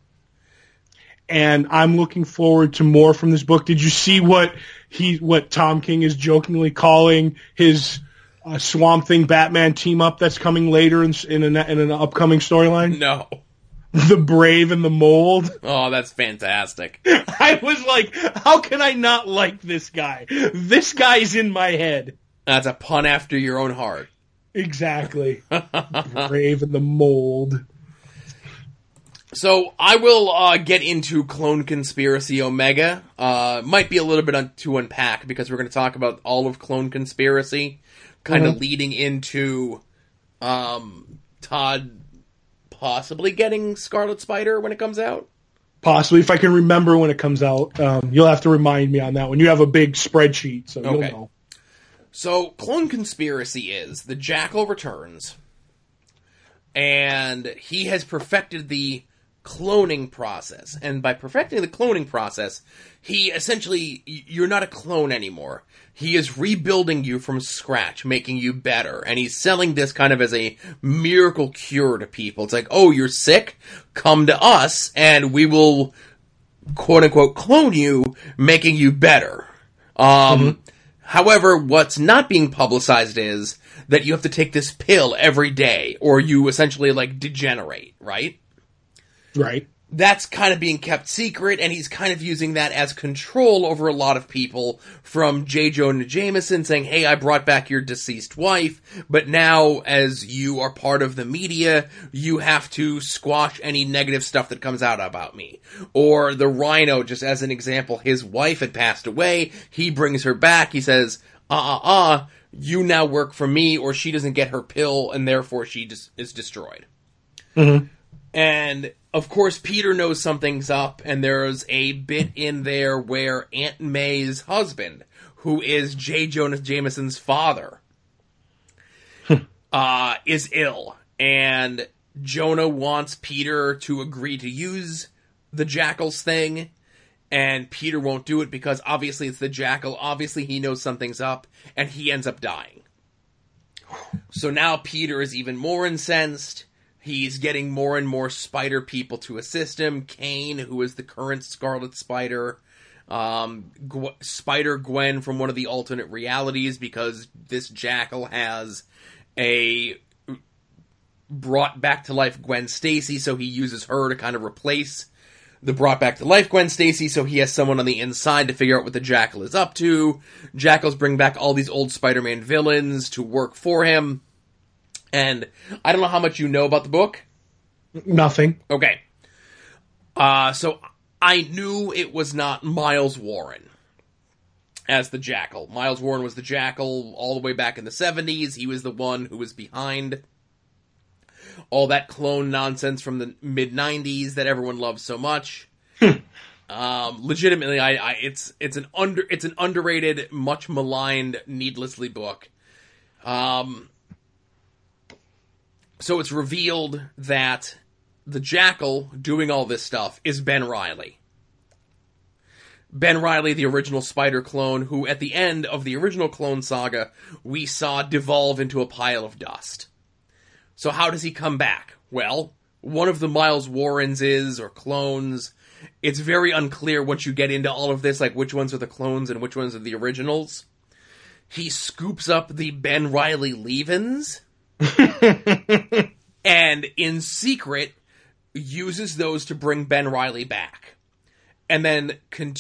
And I'm looking forward to more from this book. Did you see what Tom King is jokingly calling his Swamp Thing Batman team up that's coming later in an upcoming storyline? No. The Brave and the Mold. Oh, that's fantastic. I was like, how can I not like this guy? This guy's in my head. That's a pun after your own heart. Exactly. Brave and the Mold. So, I will get into Clone Conspiracy Omega. Might be a little bit to unpack, because we're going to talk about all of Clone Conspiracy, kind of leading into Todd possibly getting Scarlet Spider when it comes out. Possibly, if I can remember when it comes out. You'll have to remind me on that one. You have a big spreadsheet, so you'll know. So, Clone Conspiracy is the Jackal returns, and he has perfected the cloning process. And by perfecting the cloning process, he essentially, you're not a clone anymore. He is rebuilding you from scratch, making you better. And he's selling this kind of as a miracle cure to people. It's like, oh, you're sick? Come to us, and we will, quote-unquote, clone you, making you better. However, what's not being publicized is that you have to take this pill every day, or you essentially, like, degenerate, right? Right. That's kind of being kept secret, and he's kind of using that as control over a lot of people, from J. Jonah Jameson saying, hey, I brought back your deceased wife, but now, as you are part of the media, you have to squash any negative stuff that comes out about me. Or the Rhino, just as an example, his wife had passed away, he brings her back, he says, you now work for me, or she doesn't get her pill, and therefore she is destroyed. Mm-hmm. And, of course, Peter knows something's up, and there's a bit in there where Aunt May's husband, who is J. Jonah Jameson's father, is ill. And Jonah wants Peter to agree to use the Jackal's thing, and Peter won't do it because obviously it's the Jackal, obviously he knows something's up, and he ends up dying. So now Peter is even more incensed. He's getting more and more spider people to assist him. Kane, who is the current Scarlet Spider. Spider-Gwen from one of the alternate realities, because this Jackal has brought back to life Gwen Stacy, so he uses her to kind of replace the brought back to life Gwen Stacy, so he has someone on the inside to figure out what the Jackal is up to. Jackals bring back all these old Spider-Man villains to work for him. And I don't know how much you know about the book. Nothing. Okay. So I knew it was not Miles Warren as the Jackal. Miles Warren was the Jackal all the way back in the 70s. He was the one who was behind all that clone nonsense from the mid-90s that everyone loves so much. Legitimately, it's an underrated, much maligned, needlessly book. So it's revealed that the Jackal doing all this stuff is Ben Reilly. Ben Reilly, the original Spider clone, who at the end of the original Clone Saga, we saw devolve into a pile of dust. So how does he come back? Well, one of the Miles Warrens or clones. It's very unclear once you get into all of this, like which ones are the clones and which ones are the originals. He scoops up the Ben Reilly leave-ins, and in secret uses those to bring Ben Reilly back, and then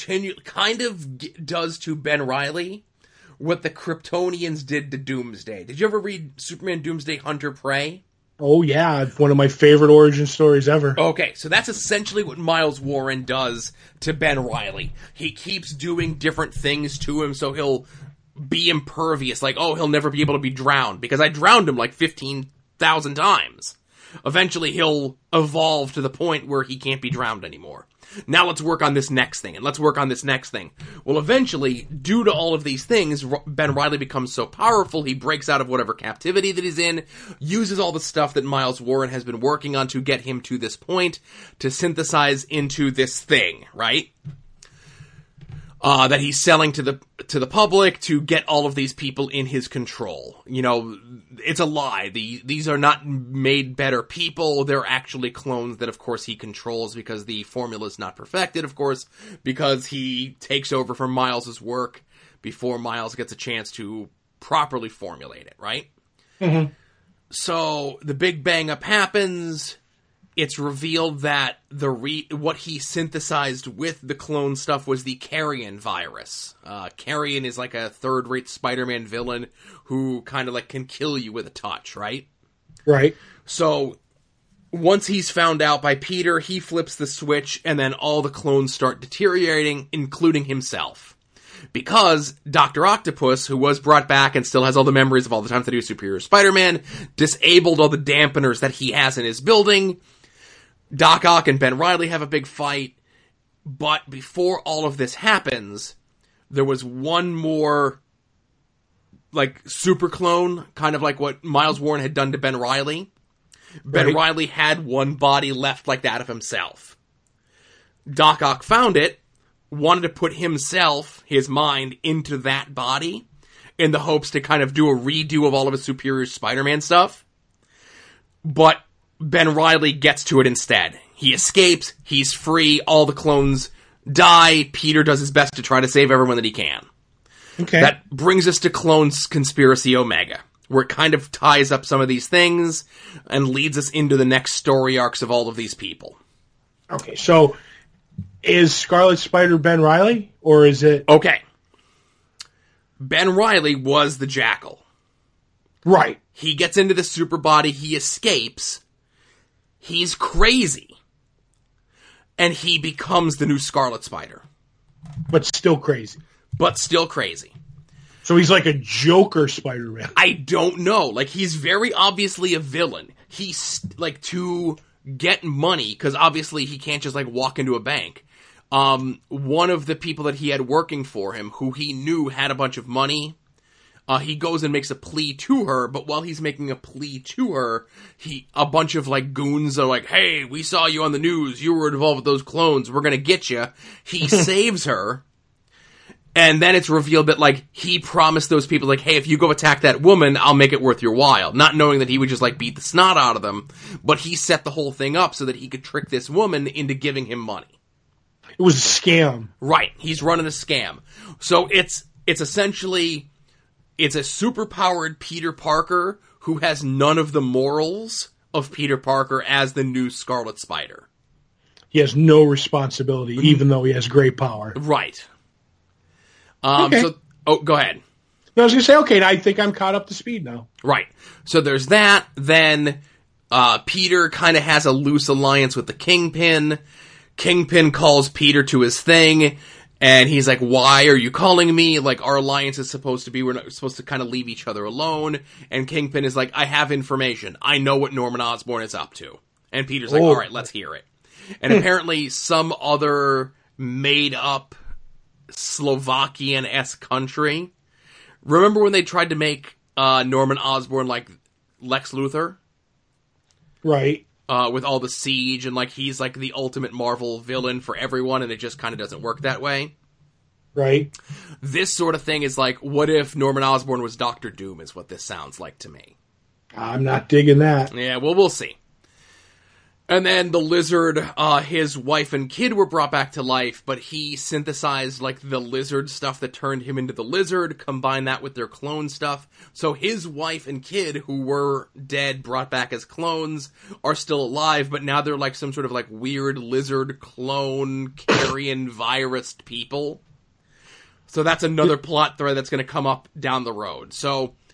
does to Ben Reilly what the Kryptonians did to Doomsday. Did you ever read Superman Doomsday Hunter Prey? Oh, yeah. One of my favorite origin stories ever. Okay, so that's essentially what Miles Warren does to Ben Reilly. He keeps doing different things to him so he'll be impervious. Like, oh, he'll never be able to be drowned because I drowned him like 15,000 times. Eventually he'll evolve to the point where he can't be drowned anymore. Now let's work on this next thing, and let's work on this next thing. Well, eventually, due to all of these things, Ben Reilly becomes so powerful, he breaks out of whatever captivity that he's in, uses all the stuff that Miles Warren has been working on to get him to this point, to synthesize into this thing, right? That he's selling to the public to get all of these people in his control. You know, it's a lie. These are not made better people. They're actually clones that, of course, he controls because the formula is not perfected, of course, because he takes over from Miles's work before Miles gets a chance to properly formulate it, right? Mm-hmm. So the Big Bang Up happens. It's revealed that what he synthesized with the clone stuff was the Carrion virus. Carrion is like a third-rate Spider-Man villain who kind of like can kill you with a touch, right? Right. So once he's found out by Peter, he flips the switch, and then all the clones start deteriorating, including himself. Because Dr. Octopus, who was brought back and still has all the memories of all the times that he was Superior Spider-Man, disabled all the dampeners that he has in his building. Doc Ock and Ben Reilly have a big fight, but before all of this happens, there was one more, like, super clone, kind of like what Miles Warren had done to Ben Reilly. Ben Reilly had one body left like that of himself. Doc Ock found it, wanted to put himself, his mind, into that body, in the hopes to kind of do a redo of all of his Superior Spider-Man stuff. But Ben Reilly gets to it instead. He escapes, he's free, all the clones die, Peter does his best to try to save everyone that he can. Okay. That brings us to Clones Conspiracy Omega, where it kind of ties up some of these things and leads us into the next story arcs of all of these people. Okay, so is Scarlet Spider Ben Reilly, or is it... Okay. Ben Reilly was the Jackal. Right. He gets into the super body, he escapes, he's crazy, and he becomes the new Scarlet Spider. But still crazy. But still crazy. So he's like a Joker Spider-Man. I don't know. Like, he's very obviously a villain. He's, like, to get money, because obviously he can't just, like, walk into a bank. One of the people that he had working for him, who he knew had a bunch of money, he goes and makes a plea to her, but while he's making a plea to her, a bunch of, like, goons are like, hey, we saw you on the news, you were involved with those clones, we're gonna get you. He saves her, and then it's revealed that, like, he promised those people, like, hey, if you go attack that woman, I'll make it worth your while. Not knowing that he would just, like, beat the snot out of them, but he set the whole thing up so that he could trick this woman into giving him money. It was a scam. Right, he's running a scam. So it's essentially... It's a super-powered Peter Parker who has none of the morals of Peter Parker as the new Scarlet Spider. He has no responsibility, even though he has great power. Right. Okay. Go ahead. I was going to say, okay, I think I'm caught up to speed now. Right. So there's that. Then Peter kind of has a loose alliance with the Kingpin. Kingpin calls Peter to his thing. And he's like, why are you calling me? Like, our alliance is supposed to be, we're not supposed to kind of leave each other alone. And Kingpin is like, I have information. I know what Norman Osborn is up to. And Peter's like, all right, let's hear it. And apparently some other made-up Slovakian-esque country. Remember when they tried to make Norman Osborn like Lex Luthor? Right. With all the siege, and like he's like the ultimate Marvel villain for everyone, and it just kind of doesn't work that way. Right. This sort of thing is like, what if Norman Osborn was Doctor Doom, is what this sounds like to me. I'm not digging that. Yeah, well, we'll see. And then the Lizard, his wife and kid were brought back to life, but he synthesized, like, the Lizard stuff that turned him into the Lizard, combined that with their clone stuff. So his wife and kid, who were dead, brought back as clones, are still alive, but now they're, like, some sort of, like, weird lizard clone, carrion virus people. So that's another plot thread that's going to come up down the road. So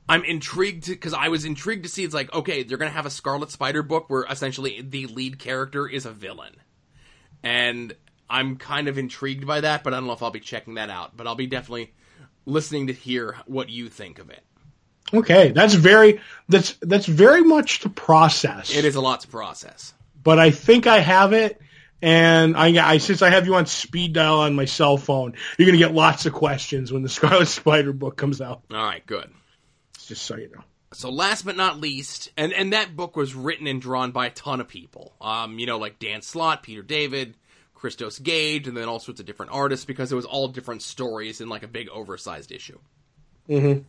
I'm intrigued because I was intrigued to see it's like, okay, they're going to have a Scarlet Spider book where essentially the lead character is a villain. And I'm kind of intrigued by that, but I don't know if I'll be checking that out. But I'll be definitely listening to hear what you think of it. Okay, that's very much to process. It is a lot to process. But I think I have it, and I since I have you on speed dial on my cell phone, you're going to get lots of questions when the Scarlet Spider book comes out. All right, good. Just so you know. So last but not least, and that book was written and drawn by a ton of people. Like Dan Slott, Peter David, Christos Gage, and then all sorts of different artists, because it was all different stories in like a big oversized issue. Mm-hmm.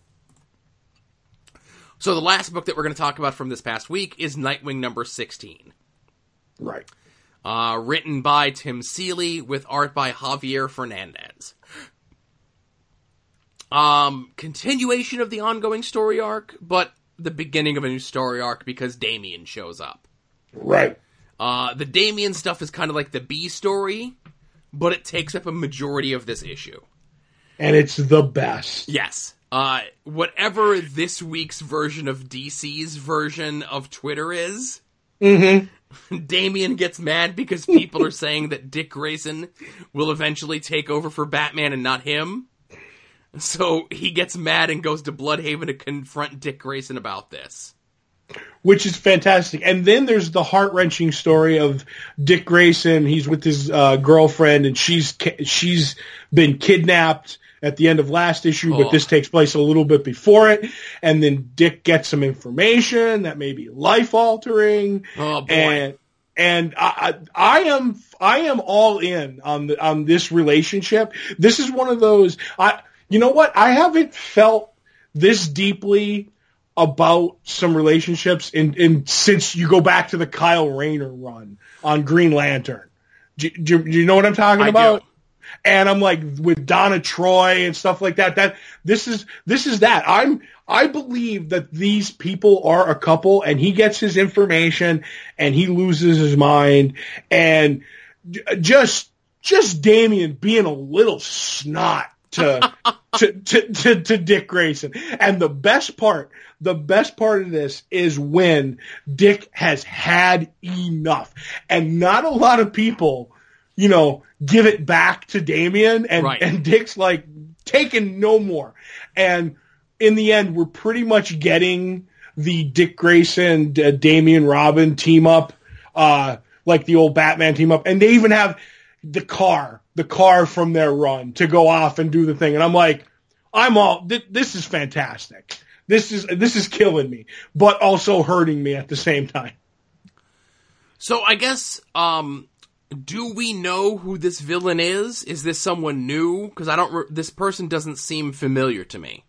So the last book that we're going to talk about from this past week is Nightwing number 16. Right. Written by Tim Seeley with art by Javier Fernandez. Continuation of the ongoing story arc, but the beginning of a new story arc because Damian shows up. Right. The Damian stuff is kind of like the B story, but it takes up a majority of this issue. And it's the best. Yes. Whatever this week's version of DC's version of Twitter is, Damian gets mad because people are saying that Dick Grayson will eventually take over for Batman and not him. So he gets mad and goes to Bloodhaven to confront Dick Grayson about this. Which is fantastic. And then there's the heart-wrenching story of Dick Grayson. He's with his girlfriend, and she's been kidnapped at the end of last issue, but this takes place a little bit before it. And then Dick gets some information that may be life-altering. Oh, boy. And I am all in on this relationship. This is one of those. You know what? I haven't felt this deeply about some relationships in since you go back to the Kyle Rayner run on Green Lantern. Do you know what I'm talking about? Do. And I'm like with Donna Troy and stuff like that. That this is that. I believe that these people are a couple, and he gets his information and he loses his mind, and just Damian being a little snot to Dick Grayson. And the best part of this is when Dick has had enough, and not a lot of people, give it back to Damian, and, right. And Dick's like taking no more. And in the end, we're pretty much getting the Dick Grayson, Damian Robin team up, like the old Batman team up. And they even have the car from their run to go off and do the thing. And I'm like, this is fantastic. This is killing me, but also hurting me at the same time. So I guess, do we know who this villain is? Is this someone new? Because this person doesn't seem familiar to me.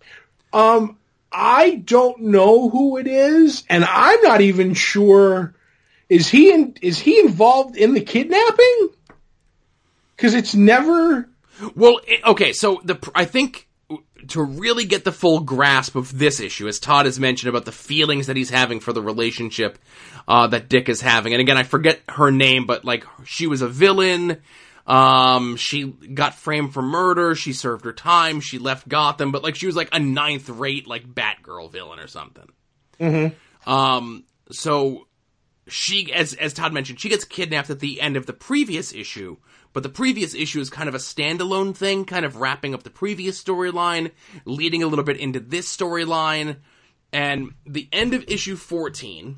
I don't know who it is, and I'm not even sure. Is he involved in the kidnapping? Because it's never. Well, okay. So I think to really get the full grasp of this issue, as Todd has mentioned about the feelings that he's having for the relationship that Dick is having, and again, I forget her name, but like she was a villain. She got framed for murder. She served her time. She left Gotham, but like she was like a 9th-rate like Batgirl villain or something. Mm-hmm. So she, as Todd mentioned, she gets kidnapped at the end of the previous issue. But the previous issue is kind of a standalone thing, kind of wrapping up the previous storyline, leading a little bit into this storyline. And the end of issue 14,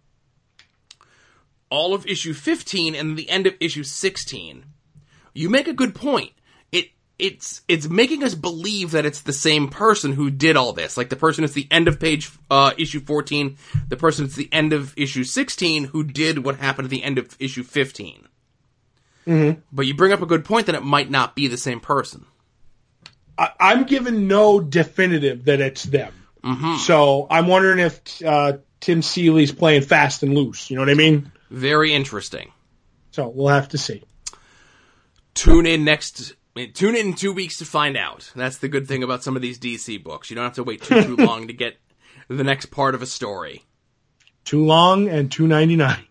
all of issue 15, and the end of issue 16, you make a good point. It's making us believe that it's the same person who did all this. Like the person at the end of issue 14, the person at the end of issue 16 who did what happened at the end of issue 15. Mm-hmm. But you bring up a good point that it might not be the same person. I'm given no definitive that it's them. Mm-hmm. So I'm wondering if Tim Seeley's playing fast and loose. You know what I mean? Very interesting. So we'll have to see. Tune in in 2 weeks to find out. That's the good thing about some of these DC books. You don't have to wait too long to get the next part of a story. Too long and $2.99.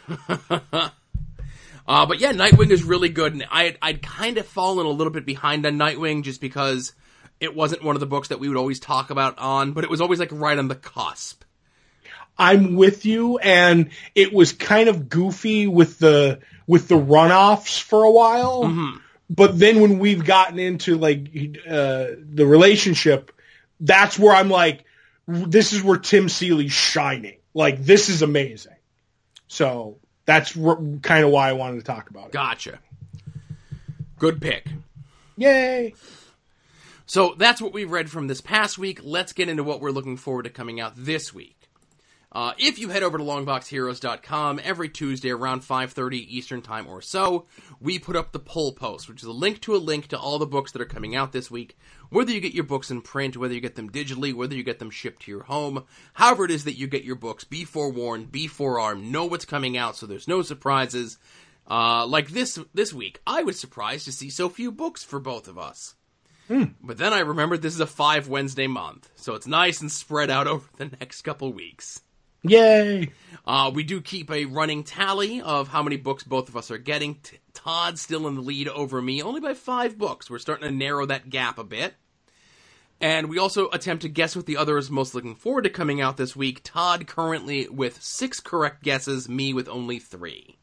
But yeah, Nightwing is really good, and I'd kind of fallen a little bit behind on Nightwing just because It wasn't one of the books that we would always talk about on, but it was always like right on the cusp. I'm with you, and it was kind of goofy with the runoffs for a while. Mm-hmm. But then when we've gotten into like the relationship, that's where I'm like, this is where Tim Seeley's shining. Like, this is amazing. So that's kind of why I wanted to talk about it. Gotcha. Good pick. Yay. So that's what we've read from this past week. Let's get into what we're looking forward to coming out this week. If you head over to longboxheroes.com, every Tuesday around 5:30 Eastern Time or so, we put up the poll post, which is a link to all the books that are coming out this week. Whether you get your books in print, whether you get them digitally, whether you get them shipped to your home, however it is that you get your books, be forewarned, be forearmed, know what's coming out so there's no surprises. Like this week, I was surprised to see so few books for both of us. But then I remembered this is a 5 Wednesday month, so it's nice and spread out over the next couple weeks. Yay! We do keep a running tally of how many books both of us are getting. Todd's still in the lead over me, only by 5 books. We're starting to narrow that gap a bit. And we also attempt to guess what the other is most looking forward to coming out this week. Todd currently with 6 correct guesses, me with only 3.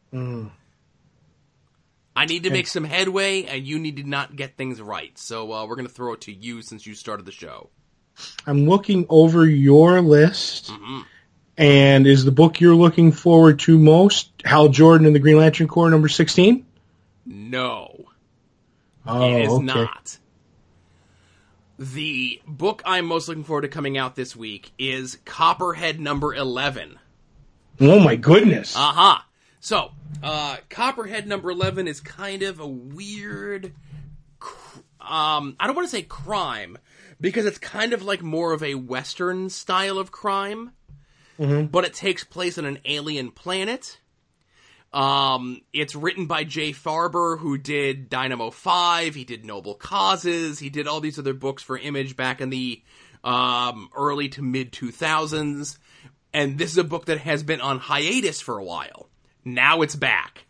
I need to make some headway, and you need to not get things right. So we're going to throw it to you since you started the show. I'm looking over your list. Mm-hmm. And is the book you're looking forward to most Hal Jordan and the Green Lantern Corps number 16? No. Oh, it is okay. not. The book I'm most looking forward to coming out this week is Copperhead number 11. Oh my goodness. Uh-huh. So, Copperhead number 11 is kind of a weird, I don't want to say crime, because it's kind of like more of a Western style of crime. Mm-hmm. But it takes place on an alien planet. It's written by Jay Farber, who did Dynamo 5. He did Noble Causes. He did all these other books for Image back in the early to mid 2000s. And this is a book that has been on hiatus for a while. Now it's back.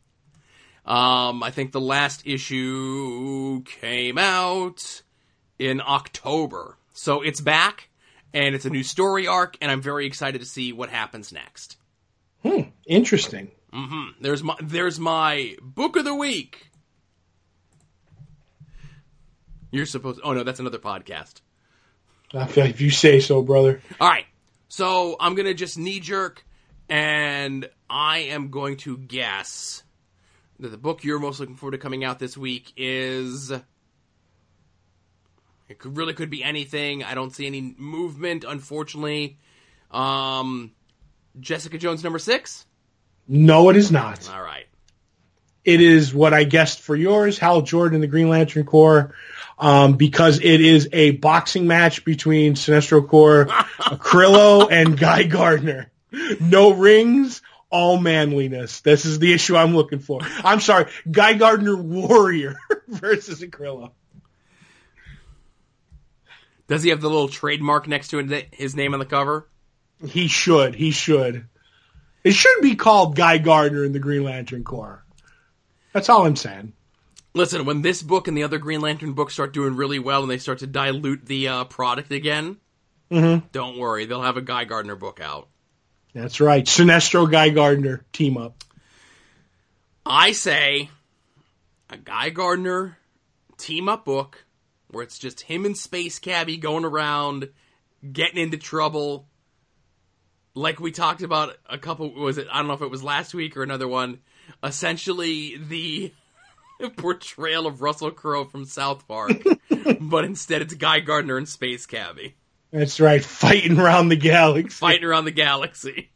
I think the last issue came out in October. So it's back. And it's a new story arc, and I'm very excited to see what happens next. Interesting. Mm-hmm. There's my book of the week. You're supposed... Oh, no, that's another podcast. I feel like if you say so, brother. All right. So I'm going to just knee-jerk, and I am going to guess that the book you're most looking forward to coming out this week is... It really could be anything. I don't see any movement, unfortunately. Jessica Jones number 6? No, it is not. All right. It is what I guessed for yours, Hal Jordan and the Green Lantern Corps, because it is a boxing match between Sinestro Corps, Krillo, and Guy Gardner. No rings, all manliness. This is the issue I'm looking for. I'm sorry, Guy Gardner Warrior versus Krillo. Does he have the little trademark next to his name on the cover? He should. It should be called Guy Gardner and the Green Lantern Corps. That's all I'm saying. Listen, when this book and the other Green Lantern books start doing really well and they start to dilute the product again, don't worry. They'll have a Guy Gardner book out. That's right. Sinestro Guy Gardner team up. I say a Guy Gardner team up book where it's just him and Space Cabbie going around, getting into trouble. Like we talked about I don't know if it was last week or another one. Essentially, the portrayal of Russell Crowe from South Park. But instead it's Guy Gardner and Space Cabbie. That's right. Fighting around the galaxy.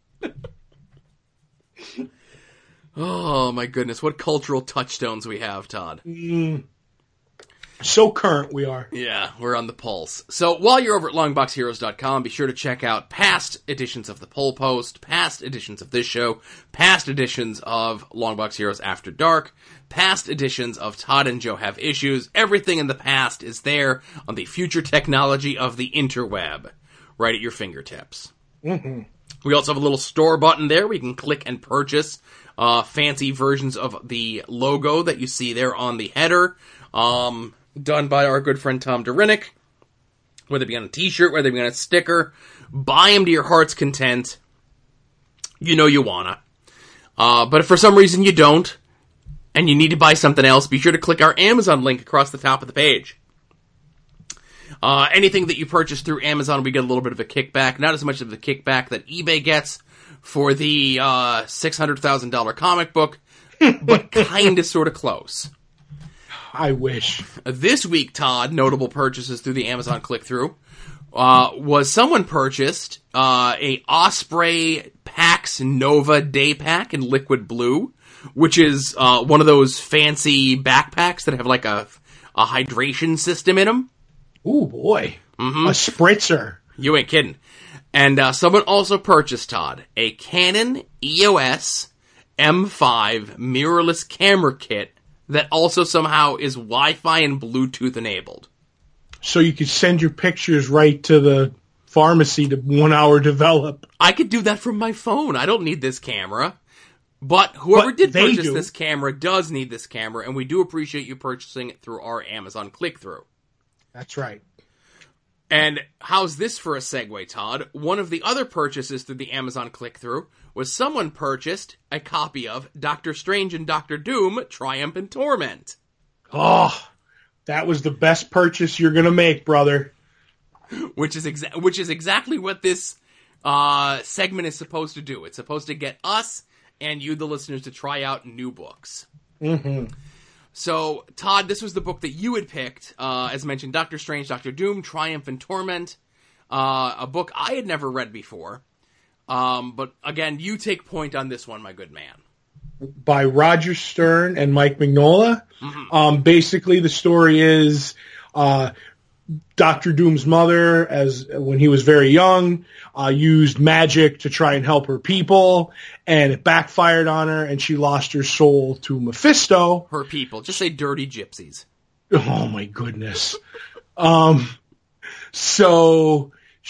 Oh, my goodness. What cultural touchstones we have, Todd. So current we are. Yeah, we're on the pulse. So while you're over at longboxheroes.com, be sure to check out past editions of the Poll Post, past editions of this show, past editions of Longbox Heroes After Dark, past editions of Todd and Joe Have Issues. Everything in the past is there on the future technology of the interweb, right at your fingertips. Mm-hmm. We also have a little store button there where you can click and purchase fancy versions of the logo that you see there on the header. done by our good friend Tom Derinick. Whether it be on a t-shirt, whether it be on a sticker, buy them to your heart's content. You know you wanna. But if for some reason you don't, and you need to buy something else, be sure to click our Amazon link across the top of the page. Anything that you purchase through Amazon, we get a little bit of a kickback. Not as much of the kickback that eBay gets for the $600,000 comic book, but kind of sort of close. I wish. This week, Todd, notable purchases through the Amazon click-through, was someone purchased a Osprey Pax Nova Day Pack in liquid blue, which is one of those fancy backpacks that have like a hydration system in them. Ooh, boy. Mm-hmm. A spritzer. You ain't kidding. And someone also purchased, Todd, a Canon EOS M5 mirrorless camera kit that also somehow is Wi-Fi and Bluetooth enabled. So you could send your pictures right to the pharmacy to 1 hour develop. I could do that from my phone. I don't need this camera. But whoever did purchase this camera does need this camera, and we do appreciate you purchasing it through our Amazon click-through. That's right. And how's this for a segue, Todd? One of the other purchases through the Amazon click-through was someone purchased a copy of Doctor Strange and Doctor Doom, Triumph and Torment. Oh, that was the best purchase you're going to make, brother. Which is exactly what this segment is supposed to do. It's supposed to get us and you, the listeners, to try out new books. Mm-hmm. So, Todd, this was the book that you had picked, as mentioned, Doctor Strange, Doctor Doom, Triumph and Torment, a book I had never read before. But, again, you take point on this one, my good man. By Roger Stern and Mike Mignola. Mm-hmm. Basically, the story is Dr. Doom's mother, when he was very young, used magic to try and help her people, and it backfired on her, and she lost her soul to Mephisto. Her people. Just say dirty gypsies. Oh, my goodness. So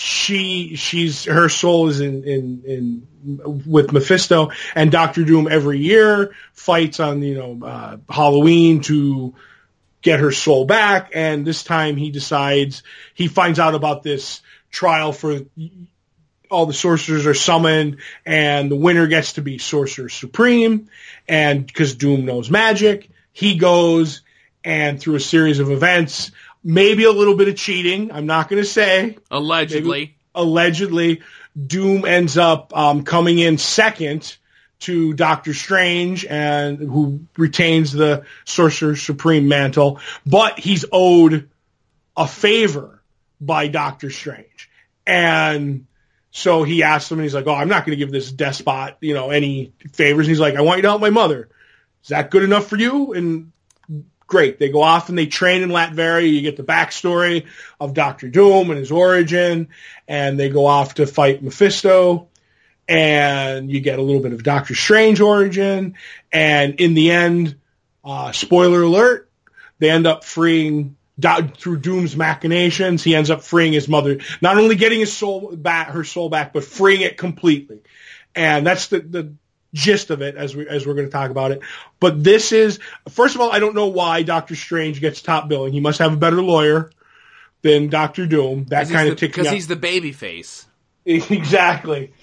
her soul is in with Mephisto, and Dr. Doom every year fights on, Halloween to get her soul back, and this time he finds out about this trial for all the sorcerers are summoned, and the winner gets to be Sorcerer Supreme, and because Doom knows magic, he goes, and through a series of events, maybe a little bit of cheating, I'm not going to say. Allegedly, Doom ends up coming in second to Doctor Strange, and who retains the Sorcerer Supreme mantle, but he's owed a favor by Doctor Strange. And so he asks him, and he's like, I'm not going to give this despot, any favors. And he's like, I want you to help my mother. Is that good enough for you? And great. They go off and they train in Latveria. You get the backstory of Doctor Doom and his origin, and they go off to fight Mephisto. And you get a little bit of Doctor Strange origin, and in the end, spoiler alert, they end up freeing, through Doom's machinations, he ends up freeing his mother, not only getting her soul back, but freeing it completely. And that's the gist of it as we're going to talk about it. But this is, first of all, I don't know why Doctor Strange gets top billing. He must have a better lawyer than Doctor Doom. That kind of ticks me up. Because he's the baby face. Exactly.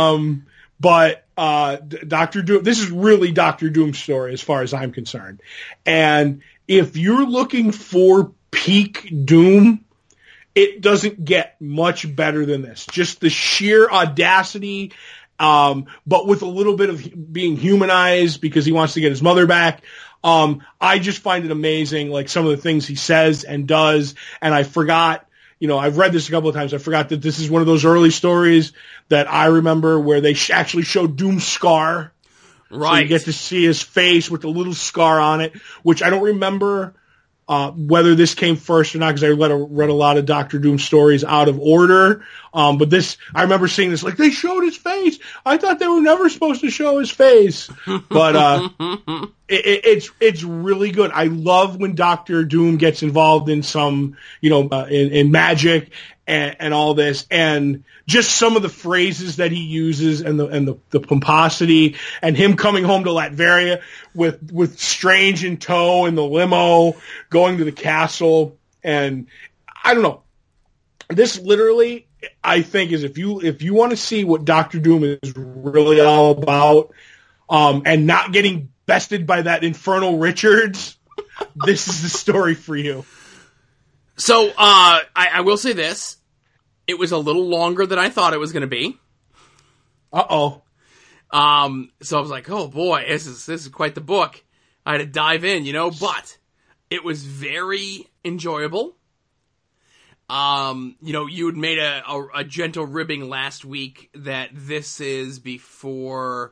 But Dr. Doom, this is really Dr. Doom's story as far as I'm concerned. And if you're looking for peak Doom, it doesn't get much better than this. Just the sheer audacity, but with a little bit of being humanized because he wants to get his mother back. I just find it amazing, like some of the things he says and does. And I forgot, I've read this a couple of times. I forgot that this is one of those early stories that I remember where they actually showed Doom's scar. Right. So you get to see his face with the little scar on it, which I don't remember whether this came first or not, because I read a lot of Doctor Doom stories out of order. But this, I remember seeing this, like, they showed his face. I thought they were never supposed to show his face. But It's really good. I love when Doctor Doom gets involved in some, in magic and all this, and just some of the phrases that he uses and the pomposity, and him coming home to Latveria with Strange in tow in the limo going to the castle. And I don't know. This literally, I think, is if you want to see what Doctor Doom is really all about, and not getting bested by that Infernal Richards, this is the story for you. So, I will say this. It was a little longer than I thought it was going to be. Uh-oh. So I was like, oh boy, this is quite the book. I had to dive in, but it was very enjoyable. You had made a gentle ribbing last week that this is before,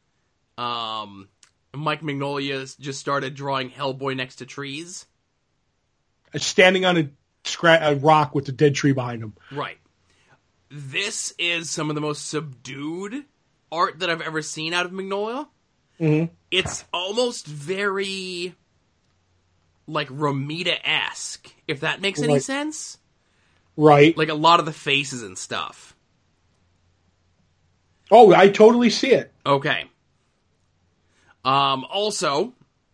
Mike Mignola just started drawing Hellboy next to trees. Standing on a rock with a dead tree behind him. Right. This is some of the most subdued art that I've ever seen out of Mignola. Mm-hmm. It's almost very, like, Romita-esque, if that makes any sense. Right. Like, a lot of the faces and stuff. Oh, I totally see it. Okay. Also,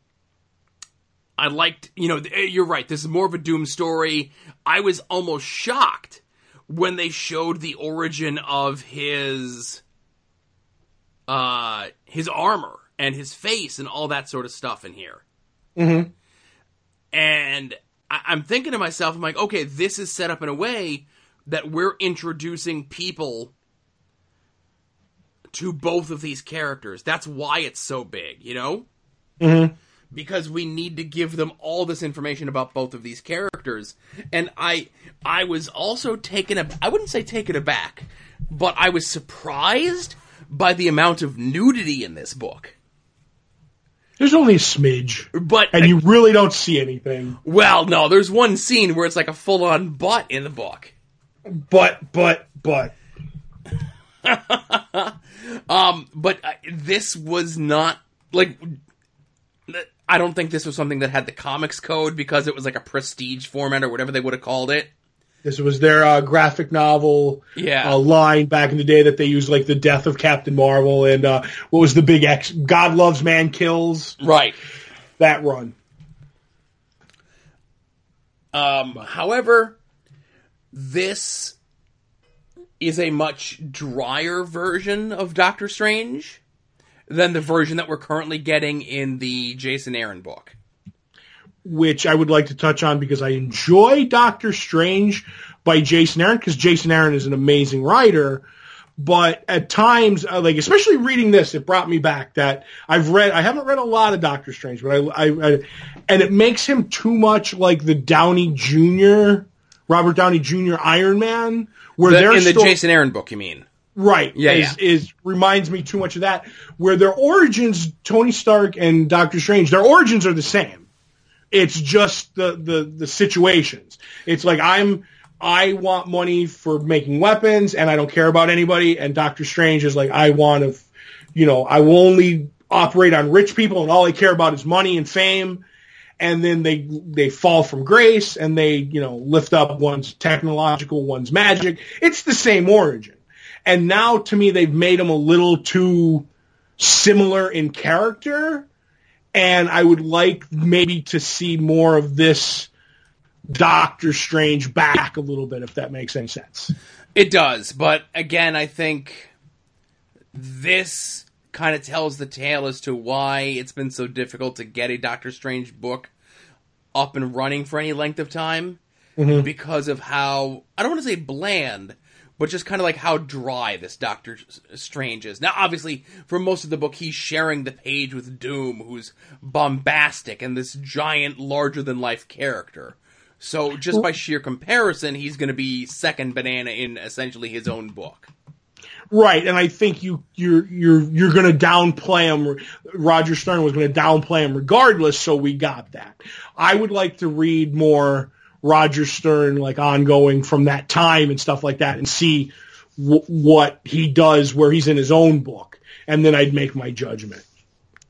I liked, you're right, this is more of a Doom story. I was almost shocked when they showed the origin of his armor and his face and all that sort of stuff in here. Mm-hmm. And I'm thinking to myself, I'm like, okay, this is set up in a way that we're introducing people to both of these characters. That's why it's so big, Mm-hmm. Because we need to give them all this information about both of these characters. And I was also I wouldn't say taken aback, but I was surprised by the amount of nudity in this book. There's only a smidge. And you really don't see anything. Well, no, there's one scene where it's like a full-on butt in the book. But. But this was not, like, I don't think this was something that had the comics code because it was like a prestige format or whatever they would have called it. This was their graphic novel line back in the day that they used, like the death of Captain Marvel and what was the big X? God Loves, Man Kills. Right. That run. However, this is a much drier version of Doctor Strange than the version that we're currently getting in the Jason Aaron book. Which I would like to touch on because I enjoy Doctor Strange by Jason Aaron because Jason Aaron is an amazing writer. But at times, especially reading this, it brought me back that I haven't read a lot of Doctor Strange, but and it makes him too much like the Robert Downey Jr. Iron Man. In the Jason Aaron book, you mean? Right. Yeah. Reminds me too much of that. Where their origins, Tony Stark and Doctor Strange, their origins are the same. It's just the situations. It's like I want money for making weapons and I don't care about anybody. And Doctor Strange is like, I will only operate on rich people and all I care about is money and fame. And then they fall from grace and they, lift up one's technological, one's magic. It's the same origin. And now, to me, they've made them a little too similar in character, and I would like maybe to see more of this Doctor Strange back a little bit, if that makes any sense. It does, but again, I think this kind of tells the tale as to why it's been so difficult to get a Doctor Strange book up and running for any length of time, because of how, I don't want to say bland, but just kind of like how dry this Doctor Strange is. Now, obviously, for most of the book, he's sharing the page with Doom, who's bombastic and this giant, larger-than-life character. So, just by sheer comparison, he's going to be second banana in essentially his own book. Right, and I think you're going to downplay him. Roger Stern was going to downplay him regardless, so we got that. I would like to read more Roger Stern, like, ongoing from that time and stuff like that, and see what he does where he's in his own book, and then I'd make my judgment.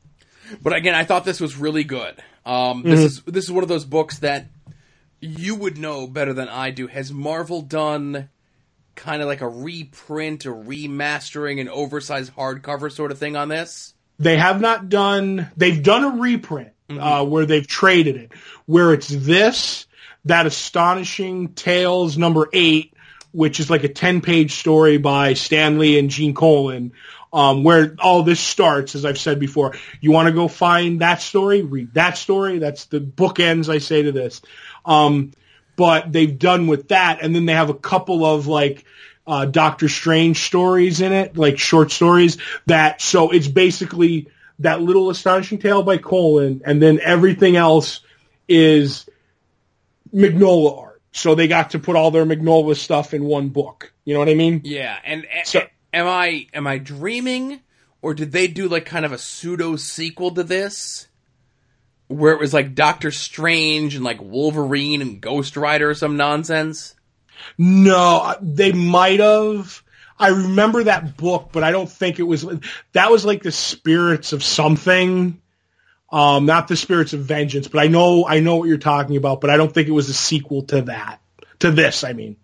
But again, I thought this was really good. This is one of those books that you would know better than I do. Has Marvel done kind of like a reprint, a remastering, an oversized hardcover sort of thing on this? They have not done... They've done a reprint where they've traded it. Where it's this, that Astonishing Tales number 8, which is like a 10-page story by Stan Lee and Gene Colan, where all this starts, as I've said before. You want to go find that story? Read that story. That's the bookends I say to this. But they've done with that, and then they have a couple of like Doctor Strange stories in it, like short stories. So it's basically that little Astonishing Tale by Colan, and then everything else is Mignola art. So they got to put all their Mignola stuff in one book. You know what I mean? Yeah, and am I dreaming, or did they do like kind of a pseudo sequel to this? Where it was like Doctor Strange and like Wolverine and Ghost Rider or some nonsense? No, they might have. I remember that book, but I don't think it was. That was like the Spirits of something. Not the Spirits of Vengeance, but I know what you're talking about, but I don't think it was a sequel to that. To this, I mean.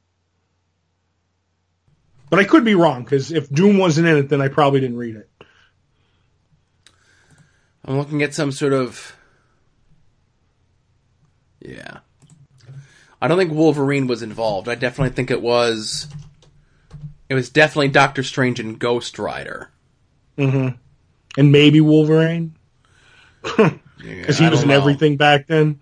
But I could be wrong, because if Doom wasn't in it, then I probably didn't read it. I'm looking at some sort of... Yeah. I don't think Wolverine was involved. I definitely think it was definitely Doctor Strange and Ghost Rider. Mm-hmm. And maybe Wolverine? Because he was in everything back then.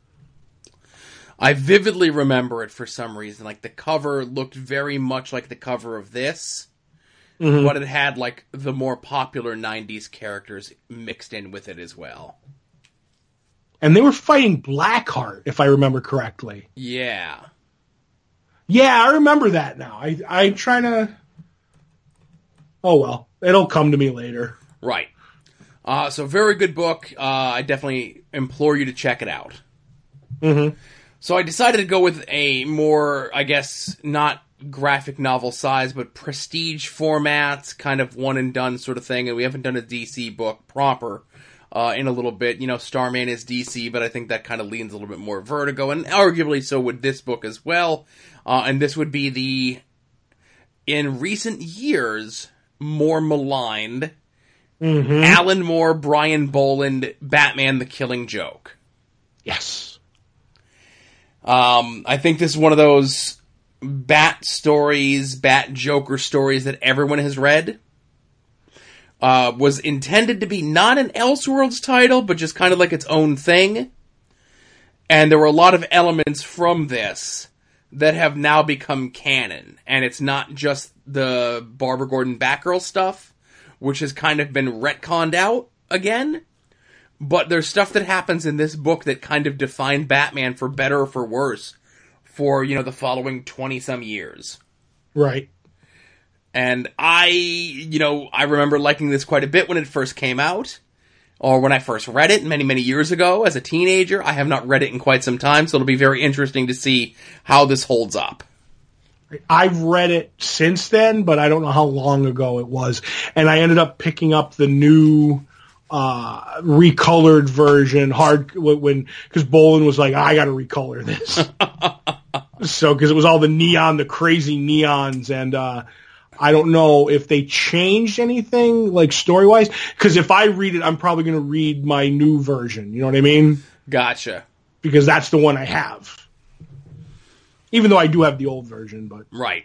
I vividly remember it for some reason. Like, the cover looked very much like the cover of this. Mm-hmm. But it had, like, the more popular 90s characters mixed in with it as well. And they were fighting Blackheart, if I remember correctly. Yeah. Yeah, I remember that now. I'm trying to... Oh, well. It'll come to me later. Right. So, very good book. I definitely implore you to check it out. Mm-hmm. So, I decided to go with a more, I guess, not graphic novel size, but prestige format, kind of one and done sort of thing. And we haven't done a DC book proper in a little bit. You know, Starman is DC, but I think that kind of leans a little bit more Vertigo, and arguably so would this book as well. And this would be the, in recent years, more maligned Alan Moore, Brian Boland, Batman the Killing Joke. Yes. I think this is one of those Bat stories, Bat Joker stories that everyone has read. Was intended to be not an Elseworlds title, but just kind of like its own thing. And there were a lot of elements from this that have now become canon. And it's not just the Barbara Gordon Batgirl stuff, which has kind of been retconned out again. But there's stuff that happens in this book that kind of defined Batman for better or for worse for, you know, the following 20-some years. Right. And I remember liking this quite a bit when it first came out, or when I first read it many, many years ago as a teenager. I have not read it in quite some time, so it'll be very interesting to see how this holds up. I've read it since then, but I don't know how long ago it was. And I ended up picking up the new recolored version because Boland was like, I got to recolor this. So, because it was all the crazy neons, and I don't know if they changed anything, like, story-wise. Because if I read it, I'm probably going to read my new version. You know what I mean? Gotcha. Because that's the one I have. Even though I do have the old version, but... Right.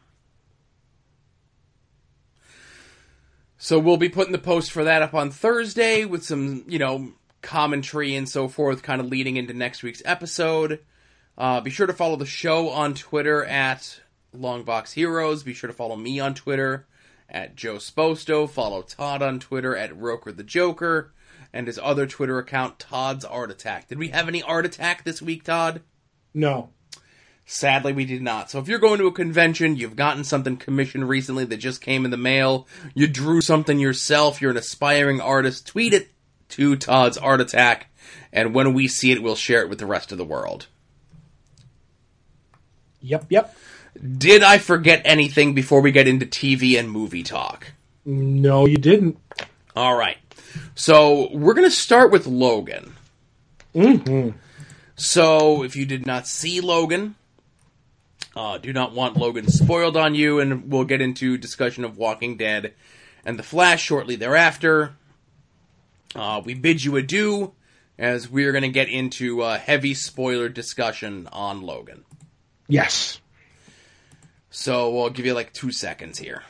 So we'll be putting the post for that up on Thursday with some, commentary and so forth, kind of leading into next week's episode. Be sure to follow the show on Twitter at Longbox Heroes. Be sure to follow me on Twitter at Joe Sposto. Follow Todd on Twitter at Roker the Joker. And his other Twitter account, Todd's Art Attack. Did we have any Art Attack this week, Todd? No. Sadly, we did not. So if you're going to a convention, you've gotten something commissioned recently that just came in the mail, you drew something yourself, you're an aspiring artist, tweet it to Todd's Art Attack, and when we see it, we'll share it with the rest of the world. Yep. Did I forget anything before we get into TV and movie talk? No, you didn't. All right. So we're going to start with Logan. Mm-hmm. So if you did not see Logan, do not want Logan spoiled on you, and we'll get into discussion of Walking Dead and The Flash shortly thereafter. We bid you adieu, as we're going to get into a heavy spoiler discussion on Logan. Yes. So I'll give you like 2 seconds here,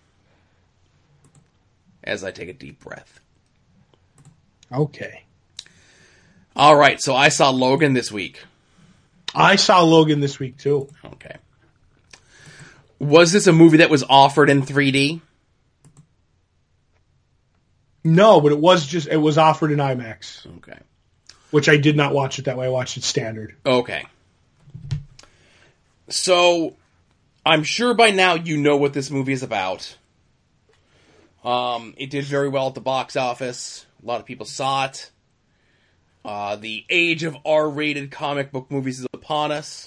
as I take a deep breath. Okay. All right, so I saw Logan this week. I saw Logan this week, too. Okay. Was this a movie that was offered in 3D? No, but it was offered in IMAX. Okay. Which I did not watch it that way. I watched it standard. Okay. So, I'm sure by now you know what this movie is about. It did very well at the box office. A lot of people saw it. The age of R-rated comic book movies is upon us.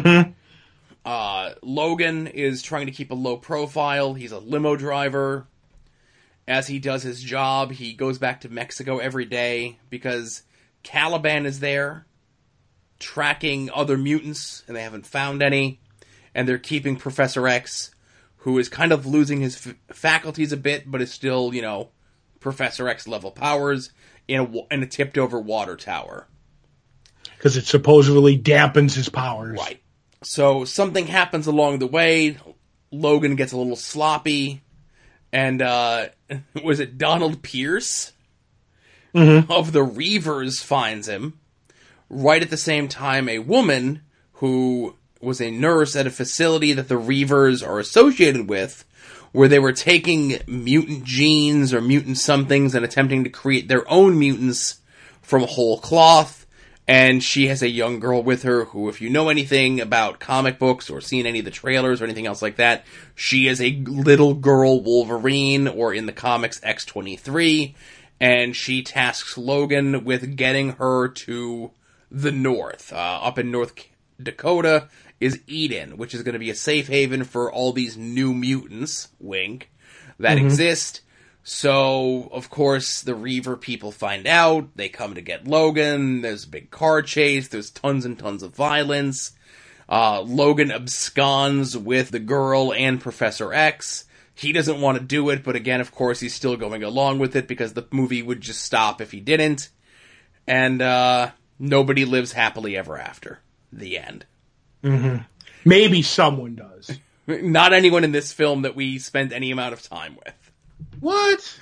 Logan is trying to keep a low profile. He's a limo driver. As he does his job, he goes back to Mexico every day because Caliban is there tracking other mutants, and they haven't found any. And they're keeping Professor X, who is kind of losing his faculties a bit, but is still, Professor X level powers, in a tipped-over water tower. Because it supposedly dampens his powers. Right. So something happens along the way. Logan gets a little sloppy. And, was it Donald Pierce? Mm-hmm. Of the Reavers finds him. Right at the same time, a woman who was a nurse at a facility that the Reavers are associated with, where they were taking mutant genes or mutant somethings and attempting to create their own mutants from whole cloth. And she has a young girl with her who, if you know anything about comic books or seen any of the trailers or anything else like that, she is a little girl Wolverine, or in the comics, X-23. And she tasks Logan with getting her to the north. Up in North Dakota is Eden, which is going to be a safe haven for all these new mutants, wink, that exist. So, of course, the Reaver people find out. They come to get Logan. There's a big car chase. There's tons and tons of violence. Logan absconds with the girl and Professor X. He doesn't want to do it, but again, of course, he's still going along with it because the movie would just stop if he didn't. And nobody lives happily ever after. The end. Mm-hmm. Maybe someone does. Not anyone in this film that we spent any amount of time with. What?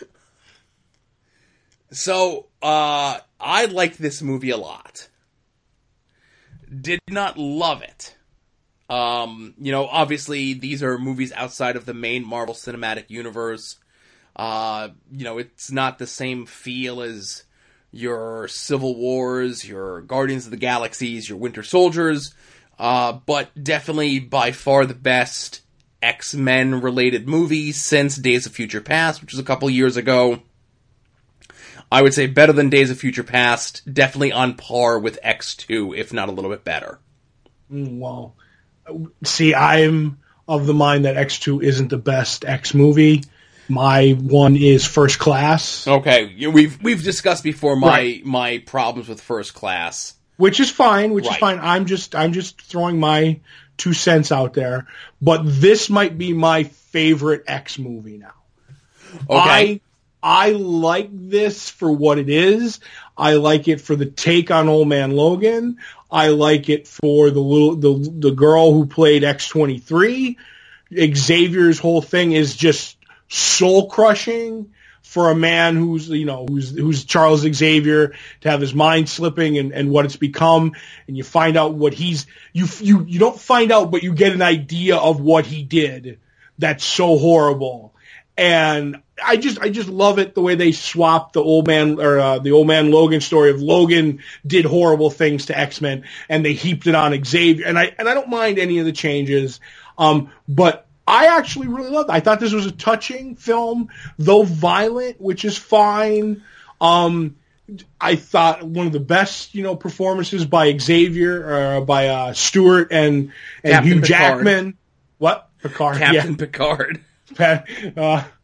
So, I liked this movie a lot. Did not love it. Obviously, these are movies outside of the main Marvel Cinematic Universe. It's not the same feel as your Civil Wars, your Guardians of the Galaxies, your Winter Soldiers, but definitely by far the best X-Men related movie since Days of Future Past, which was a couple years ago. I would say better than Days of Future Past, definitely on par with X2, if not a little bit better. Well, see, I'm of the mind that X2 isn't the best X movie. My one is First Class. Okay, we've discussed before my problems with First Class, which is fine. Is fine. I'm just throwing my 2 cents out there. But this might be my favorite X movie now. Okay. I like this for what it is. I like it for the take on Old Man Logan. I like it for the girl who played X-23. Xavier's whole thing is just soul crushing for a man who's Charles Xavier, to have his mind slipping and what it's become, and you find out what you don't find out, but you get an idea of what he did. That's so horrible. And I just love it the way they swapped the old man Logan story of Logan did horrible things to X-Men, and they heaped it on Xavier. And I don't mind any of the changes. But I actually really loved it. I thought this was a touching film, though violent, which is fine. I thought one of the best, performances by Xavier, by Stewart and Hugh Jackman. What? Picard. Captain Picard.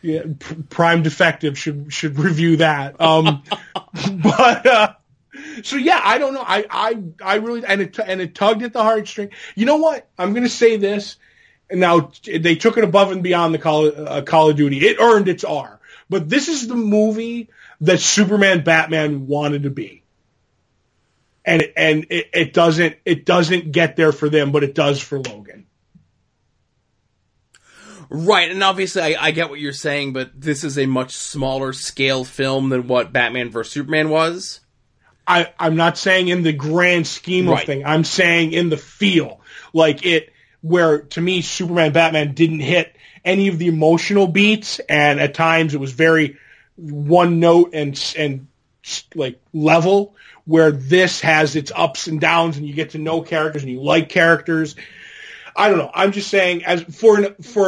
Yeah, Prime Defective should review that. So yeah, I don't know. I really, and it tugged at the heartstring. You know what? I'm going to say this. Now they took it above and beyond the Call of Duty. It earned its R. But this is the movie that Superman Batman wanted to be. And it doesn't get there for them, but it does for Logan. Right, and obviously I get what you're saying, but this is a much smaller scale film than what Batman vs. Superman was. I'm not saying in the grand scheme of things. I'm saying in the feel. Like where to me Superman Batman didn't hit any of the emotional beats, and at times it was very one note and like level, where this has its ups and downs and you get to know characters and you like characters. I don't know. I'm just saying, as for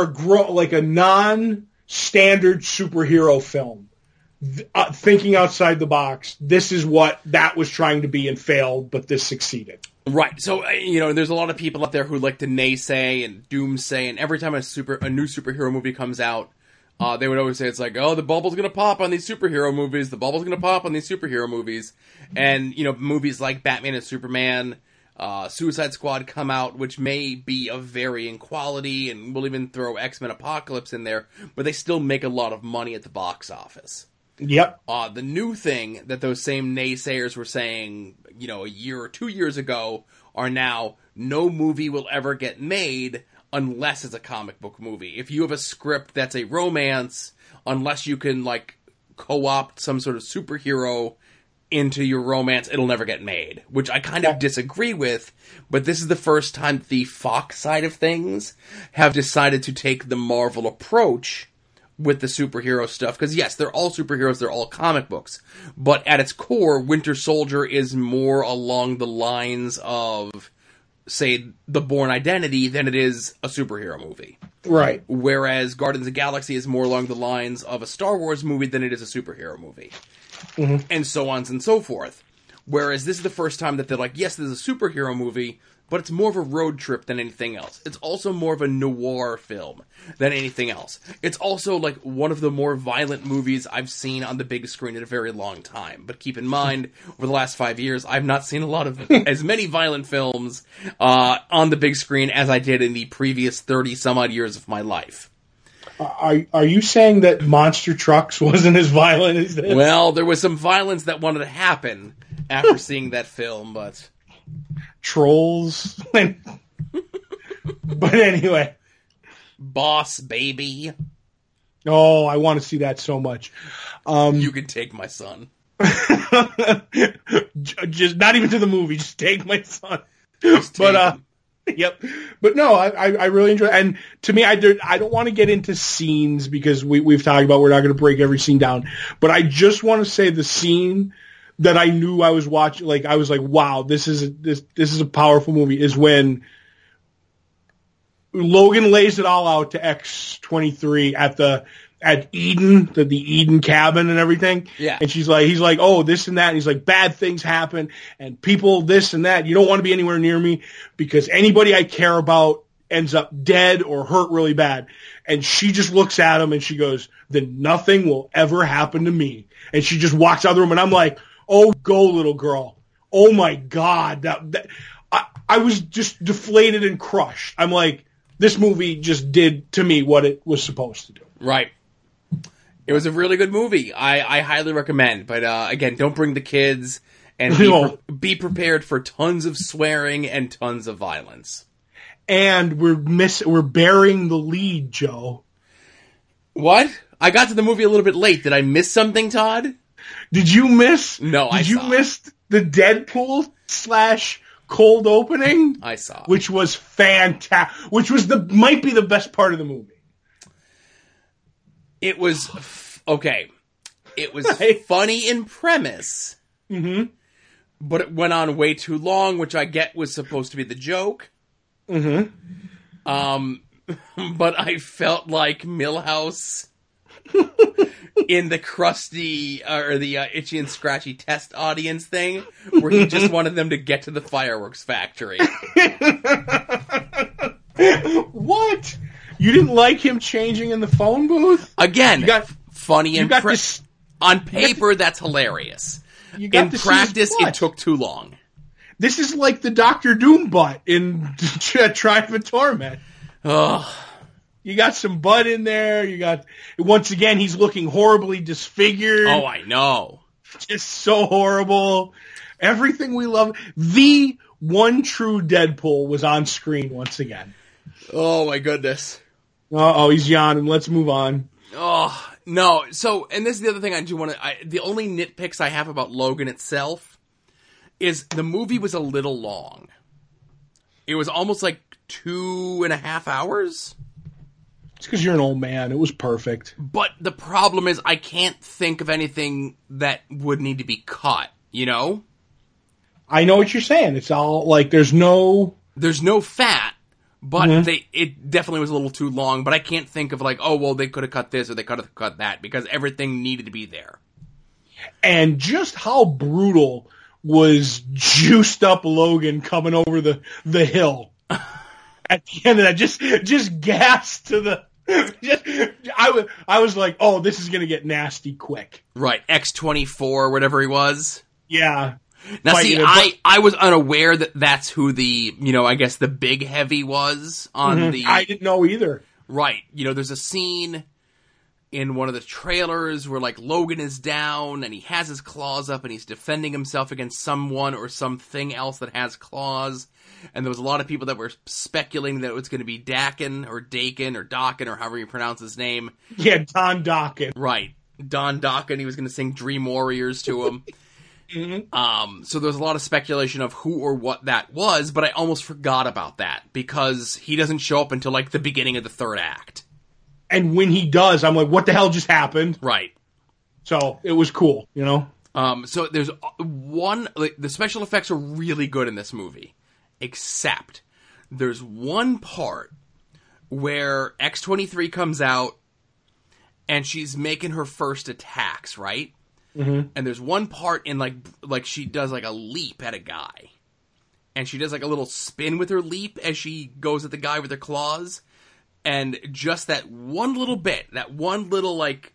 a non-standard superhero film, thinking outside the box, this is what that was trying to be and failed, but this succeeded. Right. So, there's a lot of people out there who like to naysay and doomsay, and every time a new superhero movie comes out, they would always say it's like, oh, the bubble's going to pop on these superhero movies. The bubble's going to pop on these superhero movies. And, movies like Batman and Superman, Suicide Squad come out, which may be of varying quality, and we'll even throw X-Men Apocalypse in there, but they still make a lot of money at the box office. Yep. The new thing that those same naysayers were saying, a year or 2 years ago, are now, no movie will ever get made unless it's a comic book movie. If you have a script that's a romance, unless you can, co-opt some sort of superhero into your romance, it'll never get made. Which I kind of disagree with, but this is the first time the Fox side of things have decided to take the Marvel approach with the superhero stuff. Because yes, they're all superheroes, they're all comic books. But at its core, Winter Soldier is more along the lines of, say, The Bourne Identity than it is a superhero movie. Right. Whereas Guardians of the Galaxy is more along the lines of a Star Wars movie than it is a superhero movie. Mm-hmm. And so on and so forth. Whereas this is the first time that they're like, yes, this is a superhero movie, but it's more of a road trip than anything else. It's also more of a noir film than anything else. It's also one of the more violent movies I've seen on the big screen in a very long time. But keep in mind, over the last 5 years, I've not seen a lot of as many violent films on the big screen as I did in the previous 30-some-odd years of my life. Are you saying that Monster Trucks wasn't as violent as this? Well, there was some violence that wanted to happen after seeing that film, but... Trolls. But anyway. Boss Baby. Oh, I want to see that so much. You can take my son. Just not even to the movie. Just take my son. Yep. But no, I really enjoy it. And to me, I don't want to get into scenes because we've talked about we're not going to break every scene down. But I just want to say the scene that I knew I was watching, I was like, wow, this is a powerful movie, is when Logan lays it all out to X-23 at Eden, the Eden cabin and everything. Yeah. And he's like, oh, this and that. And he's like, bad things happen and people, this and that. You don't want to be anywhere near me because anybody I care about ends up dead or hurt really bad. And she just looks at him and she goes, then nothing will ever happen to me. And she just walks out of the room and I'm like, oh, go little girl. Oh my God. I was just deflated and crushed. I'm like, this movie just did to me what it was supposed to do. Right. It was a really good movie. I highly recommend. But again, don't bring the kids and be prepared for tons of swearing and tons of violence. And we're burying the lead, Joe. What? I got to the movie a little bit late. Did I miss something, Todd? Did you miss? No, I saw. Did you miss the Deadpool / cold opening? I saw. Which was fantastic. Which was might be the best part of the movie. It was okay. It was funny in premise. Mm-hmm. But it went on way too long, which I get was supposed to be the joke. Mm-hmm. But I felt like Milhouse in the crusty or the Itchy and Scratchy test audience thing, where he just wanted them to get to the fireworks factory. What? You didn't like him changing in the phone booth? Again, funny and this, on paper, that's hilarious. In practice, it took too long. This is like the Doctor Doom butt in Triumph and Torment. Ugh. You got some butt in there. You got, once again, he's looking horribly disfigured. Oh, I know. Just so horrible. Everything we love. The one true Deadpool was on screen once again. Oh, my goodness. Uh-oh, he's yawning. Let's move on. Oh, no. So, and this is the other thing I do want to... the only nitpicks I have about Logan itself is the movie was a little long. It was almost like 2.5 hours. It's because you're an old man. It was perfect. But the problem is I can't think of anything that would need to be cut, you know? I know what you're saying. It's all like there's no fat, but it definitely was a little too long. But I can't think of like, oh, well, they could have cut this or they could have cut that because everything needed to be there. And just how brutal was juiced up Logan coming over the hill at the end of that, just gas to the. I was like, oh, this is gonna get nasty quick. Right, X-24, whatever he was. Yeah. Now, see, I was unaware that that's who the, I guess the big heavy was on the... I didn't know either. Right. There's a scene in one of the trailers where, like, Logan is down and he has his claws up and he's defending himself against someone or something else that has claws. And there was a lot of people that were speculating that it was going to be Dakin or however you pronounce his name. Yeah, Don Dakin. Right. Don Dakin. He was going to sing Dream Warriors to him. So there's a lot of speculation of who or what that was, but I almost forgot about that because he doesn't show up until like the beginning of the third act. And when he does, I'm like, what the hell just happened? Right. So it was cool, So there's one, like, the special effects are really good in this movie, except there's one part where X-23 comes out and she's making her first attacks, right? Mm-hmm. And there's one part in like she does like a leap at a guy. And she does like a little spin with her leap as she goes at the guy with her claws. And just that one little bit, that one little like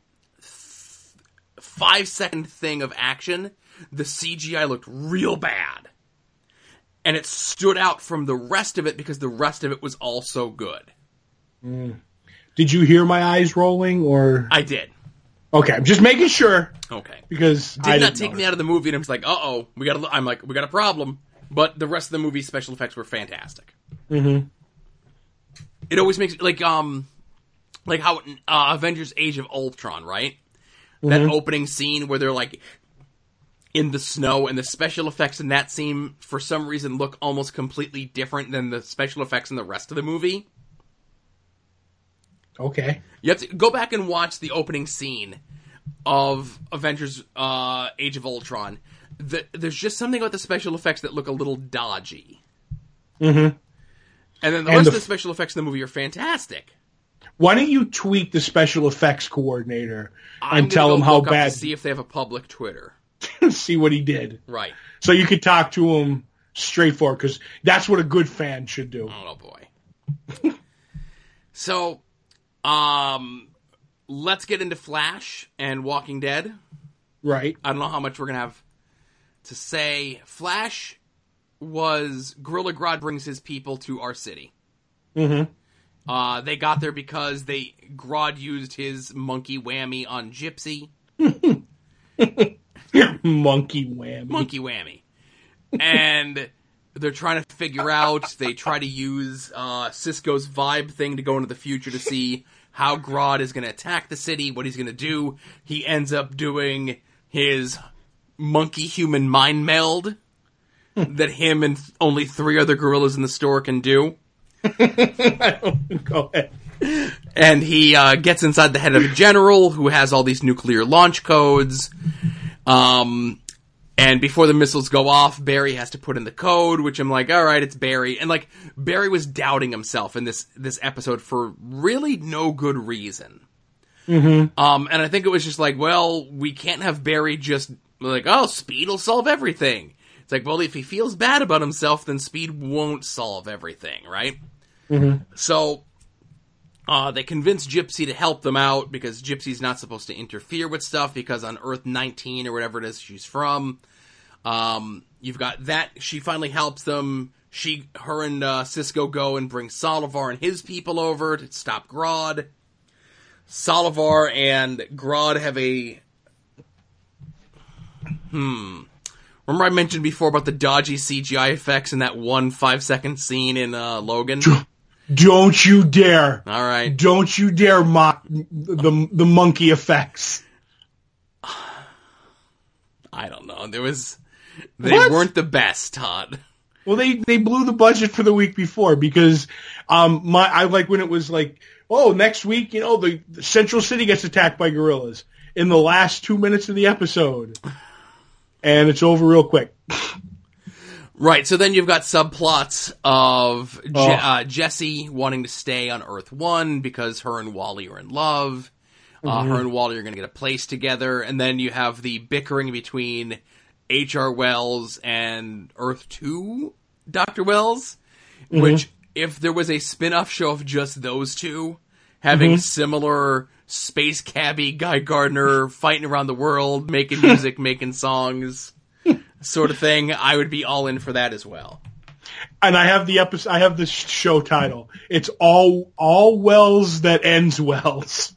5-second thing of action, the CGI looked real bad. And it stood out from the rest of it because the rest of it was also good. Did you hear my eyes rolling or? I did. Okay, I'm just making sure. Okay. Because did not take me out of the movie, and I'm just like, uh-oh, we got a problem. But the rest of the movie's special effects were fantastic. Mm-hmm. It always makes, like how Avengers Age of Ultron, right? Mm-hmm. That opening scene where they're, like, in the snow, and the special effects in that scene, for some reason, look almost completely different than the special effects in the rest of the movie. Okay. You have to go back and watch the opening scene of Avengers Age of Ultron. There's just something about the special effects that look a little dodgy. Mm-hmm. And then the rest of the special effects in the movie are fantastic. Why don't you tweet the special effects coordinator and tell him how bad... to see if they have a public Twitter. See what he did. Right. So you could talk to him straightforward, because that's what a good fan should do. Oh, boy. So... let's get into Flash and Walking Dead. Right. I don't know how much we're going to have to say. Flash was Gorilla Grodd brings his people to our city. Mm-hmm. They got there because Grodd used his monkey whammy on Gypsy. Monkey whammy. Monkey whammy. And they're trying to figure out, they try to use Cisco's vibe thing to go into the future to see how Grodd is going to attack the city, what he's going to do. He ends up doing his monkey-human mind meld that him and only 3 other gorillas in the store can do. Go ahead. And he gets inside the head of a general who has all these nuclear launch codes. And before the missiles go off, Barry has to put in the code, which I'm like, all right, it's Barry. And like, Barry was doubting himself in this episode for really no good reason. Mm-hmm. And I think it was just like, well, we can't have Barry just like, oh, Speed will solve everything. It's like, well, if he feels bad about himself, then Speed won't solve everything, right? Mm-hmm. So They convince Gypsy to help them out because Gypsy's not supposed to interfere with stuff because on Earth 19 or whatever it is she's from, you've got that. She finally helps them. Her and Cisco go and bring Solovar and his people over to stop Grodd. Solovar and Grodd have a... Remember I mentioned before about the dodgy CGI effects in that one 5-second scene in Logan? Don't you dare. All right. Don't you dare mock the monkey effects. I don't know. They weren't the best, Todd. Well, they blew the budget for the week before because I like when it was like, oh, next week, the Central City gets attacked by gorillas in the last 2 minutes of the episode. And it's over real quick. Right, so then you've got subplots of Jessie wanting to stay on Earth 1 because her and Wally are in love. Her and Wally are going to get a place together. And then you have the bickering between H.R. Wells and Earth 2 Dr. Wells, which, if there was a spin-off show of just those two, having similar space cabbie Guy Gardner fighting around the world, making music, making songs, sort of thing, I would be all in for that as well. And I have the show title. It's all Wells that ends Wells.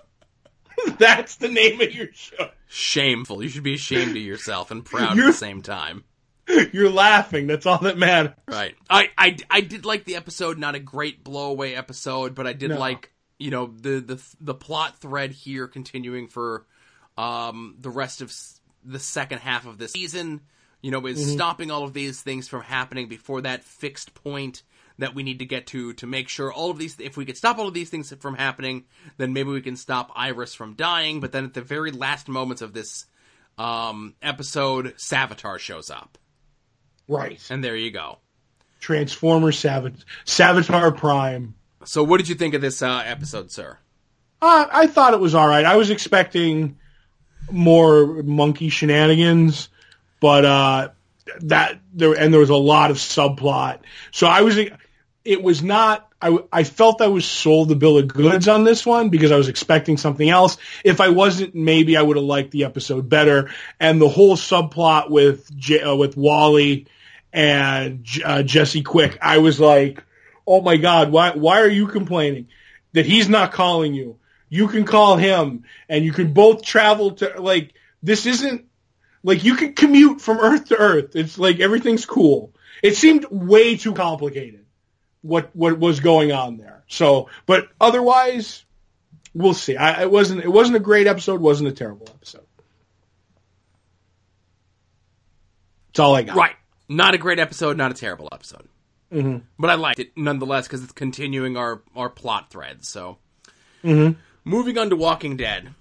That's the name of your show. Shameful. You should be ashamed of yourself and proud at the same time. You're laughing. That's all that matters. Right. I did like the episode. Not a great blow-away episode, but I did like, the plot thread here continuing for the rest of the second half of this season. Is stopping all of these things from happening before that fixed point that we need to get to make sure all of these, if we could stop all of these things from happening, then maybe we can stop Iris from dying. But then at the very last moments of this episode, Savitar shows up. Right. And there you go. Transformer Savitar Prime. So what did you think of this episode, sir? I thought it was all right. I was expecting more monkey shenanigans, but there was a lot of subplot. So it was not. I felt I was sold the bill of goods on this one because I was expecting something else. If I wasn't, maybe I would have liked the episode better. And the whole subplot with Wally and Jesse Quick, I was like, oh my God, why are you complaining that he's not calling you? You can call him and you can both travel to, this isn't, you can commute from Earth to Earth. It's like everything's cool. It seemed way too complicated what was going on there. So, but otherwise, we'll see. It wasn't a great episode, wasn't a terrible episode. That's all I got. Right. Not a great episode, not a terrible episode. Mm-hmm. But I liked it nonetheless because it's continuing our plot thread. So, moving on to Walking Dead.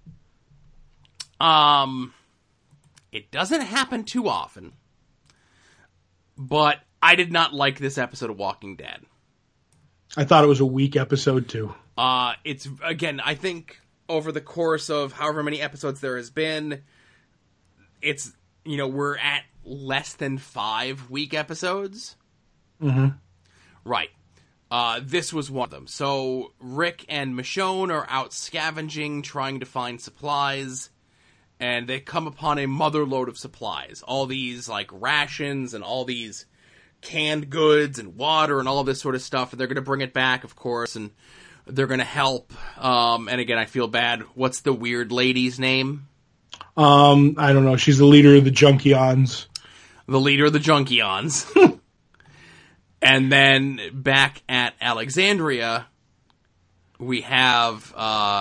It doesn't happen too often, but I did not like this episode of Walking Dead. I thought it was a weak episode too. It's, again, I think over the course of however many episodes there has been, it's, we're at less than 5 weak episodes. Mm-hmm. Right. This was one of them. So Rick and Michonne are out scavenging, trying to find supplies, and they come upon a mother load of supplies. All these, rations and all these canned goods and water and all this sort of stuff. And they're going to bring it back, of course, and they're going to help. And again, I feel bad. What's the weird lady's name? I don't know. She's the leader of the Junkions. The leader of the Junkions. And then back at Alexandria, we have,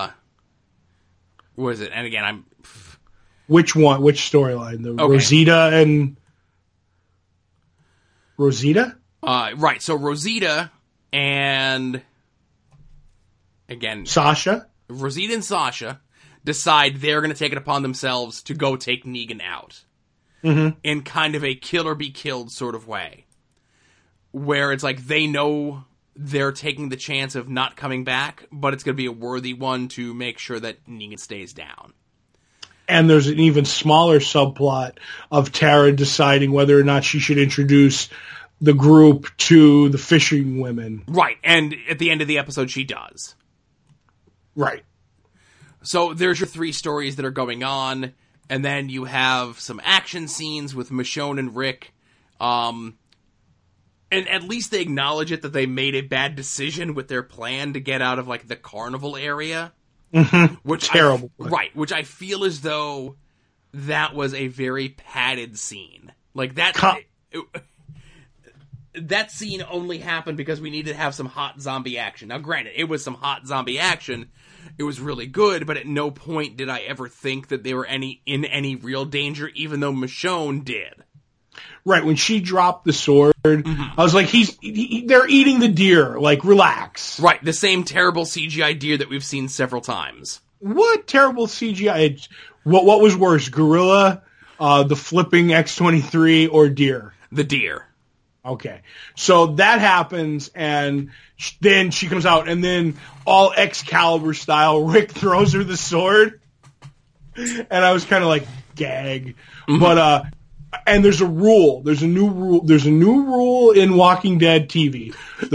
what is it? And again, Which one? Which storyline? The okay. Rosita? Right. So Rosita and, again, Sasha? Rosita and Sasha decide they're going to take it upon themselves to go take Negan out. Mm-hmm. In kind of a kill or be killed sort of way. Where it's they know they're taking the chance of not coming back, but it's going to be a worthy one to make sure that Negan stays down. And there's an even smaller subplot of Tara deciding whether or not she should introduce the group to the fishing women. Right, and at the end of the episode, she does. Right. So there's your 3 stories that are going on, and then you have some action scenes with Michonne and Rick. And at least they acknowledge it that they made a bad decision with their plan to get out of, like, the carnival area. Mm-hmm. Which terrible. Right, which I feel as though that was a very padded scene. Like, that scene only happened because we needed to have some hot zombie action. Now, granted, it was some hot zombie action. It was really good, but at no point did I ever think that they were in any real danger, even though Michonne did. Right, when she dropped the sword, I was like, they're eating the deer. Like, relax. Right, the same terrible CGI deer that we've seen several times. What terrible CGI? What was worse, gorilla, the flipping X-23, or deer? The deer. Okay, so that happens, and then she comes out, and then all Excalibur style, Rick throws her the sword, and I was kind of like, gag. Mm-hmm. But and there's a rule. There's a new rule in Walking Dead TV. The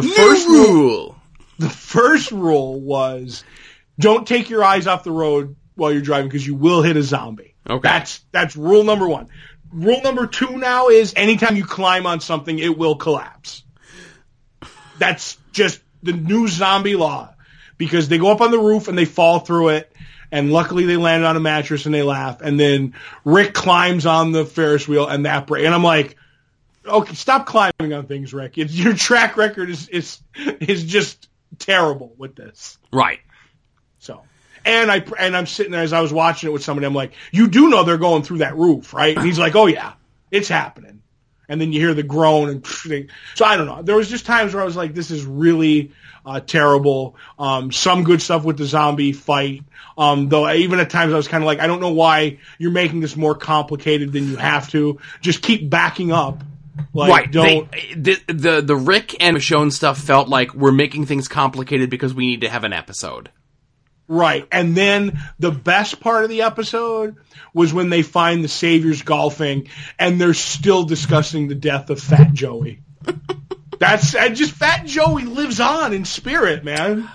first rule was, don't take your eyes off the road while you're driving because you will hit a zombie. Okay, that's rule number 1. Rule number 2 now is anytime you climb on something, it will collapse. That's just the new zombie law, because they go up on the roof and they fall through it, and luckily they land on a mattress and they laugh, and then Rick climbs on the Ferris wheel and that break. And I'm like, okay, stop climbing on things, Rick. Your track record is just terrible with this. Right. So. And I'm sitting there as I was watching it with somebody. I'm like, you do know they're going through that roof, right? And he's like, oh yeah, it's happening. And then you hear the groan and so I don't know. There was just times where I was like, this is really terrible. Some good stuff with the zombie fight. Though even at times I was kind of like, I don't know why you're making this more complicated than you have to. Just keep backing up. Like, right. Don't. The Rick and Michonne stuff felt like we're making things complicated because we need to have an episode. Right. And then the best part of the episode was when they find the Saviors golfing and they're still discussing the death of Fat Joey. Just Fat Joey lives on in spirit, man.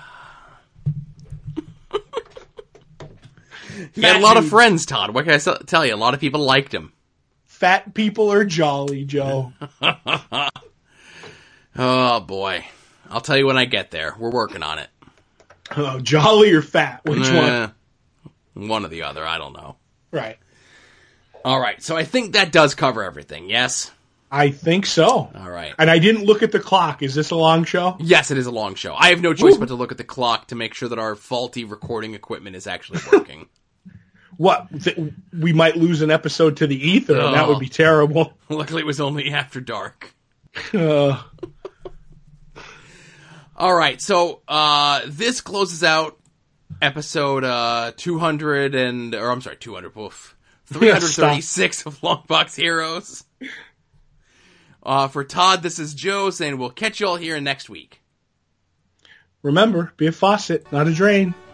He had a lot of friends, Todd. What can I tell you? A lot of people liked him. Fat people are jolly, Joe. Oh, boy. I'll tell you when I get there. We're working on it. Oh, jolly or fat? Which one? One or the other. I don't know. Right. All right. So I think that does cover everything. Yes? I think so. All right. And I didn't look at the clock. Is this a long show? Yes, it is a long show. I have no choice but to look at the clock to make sure that our faulty recording equipment is actually working. What? We might lose an episode to the ether, and that would be terrible. Luckily, it was only after dark. All right, so this closes out episode 336 of Longbox Heroes. For Todd, this is Joe saying we'll catch you all here next week. Remember, be a faucet, not a drain.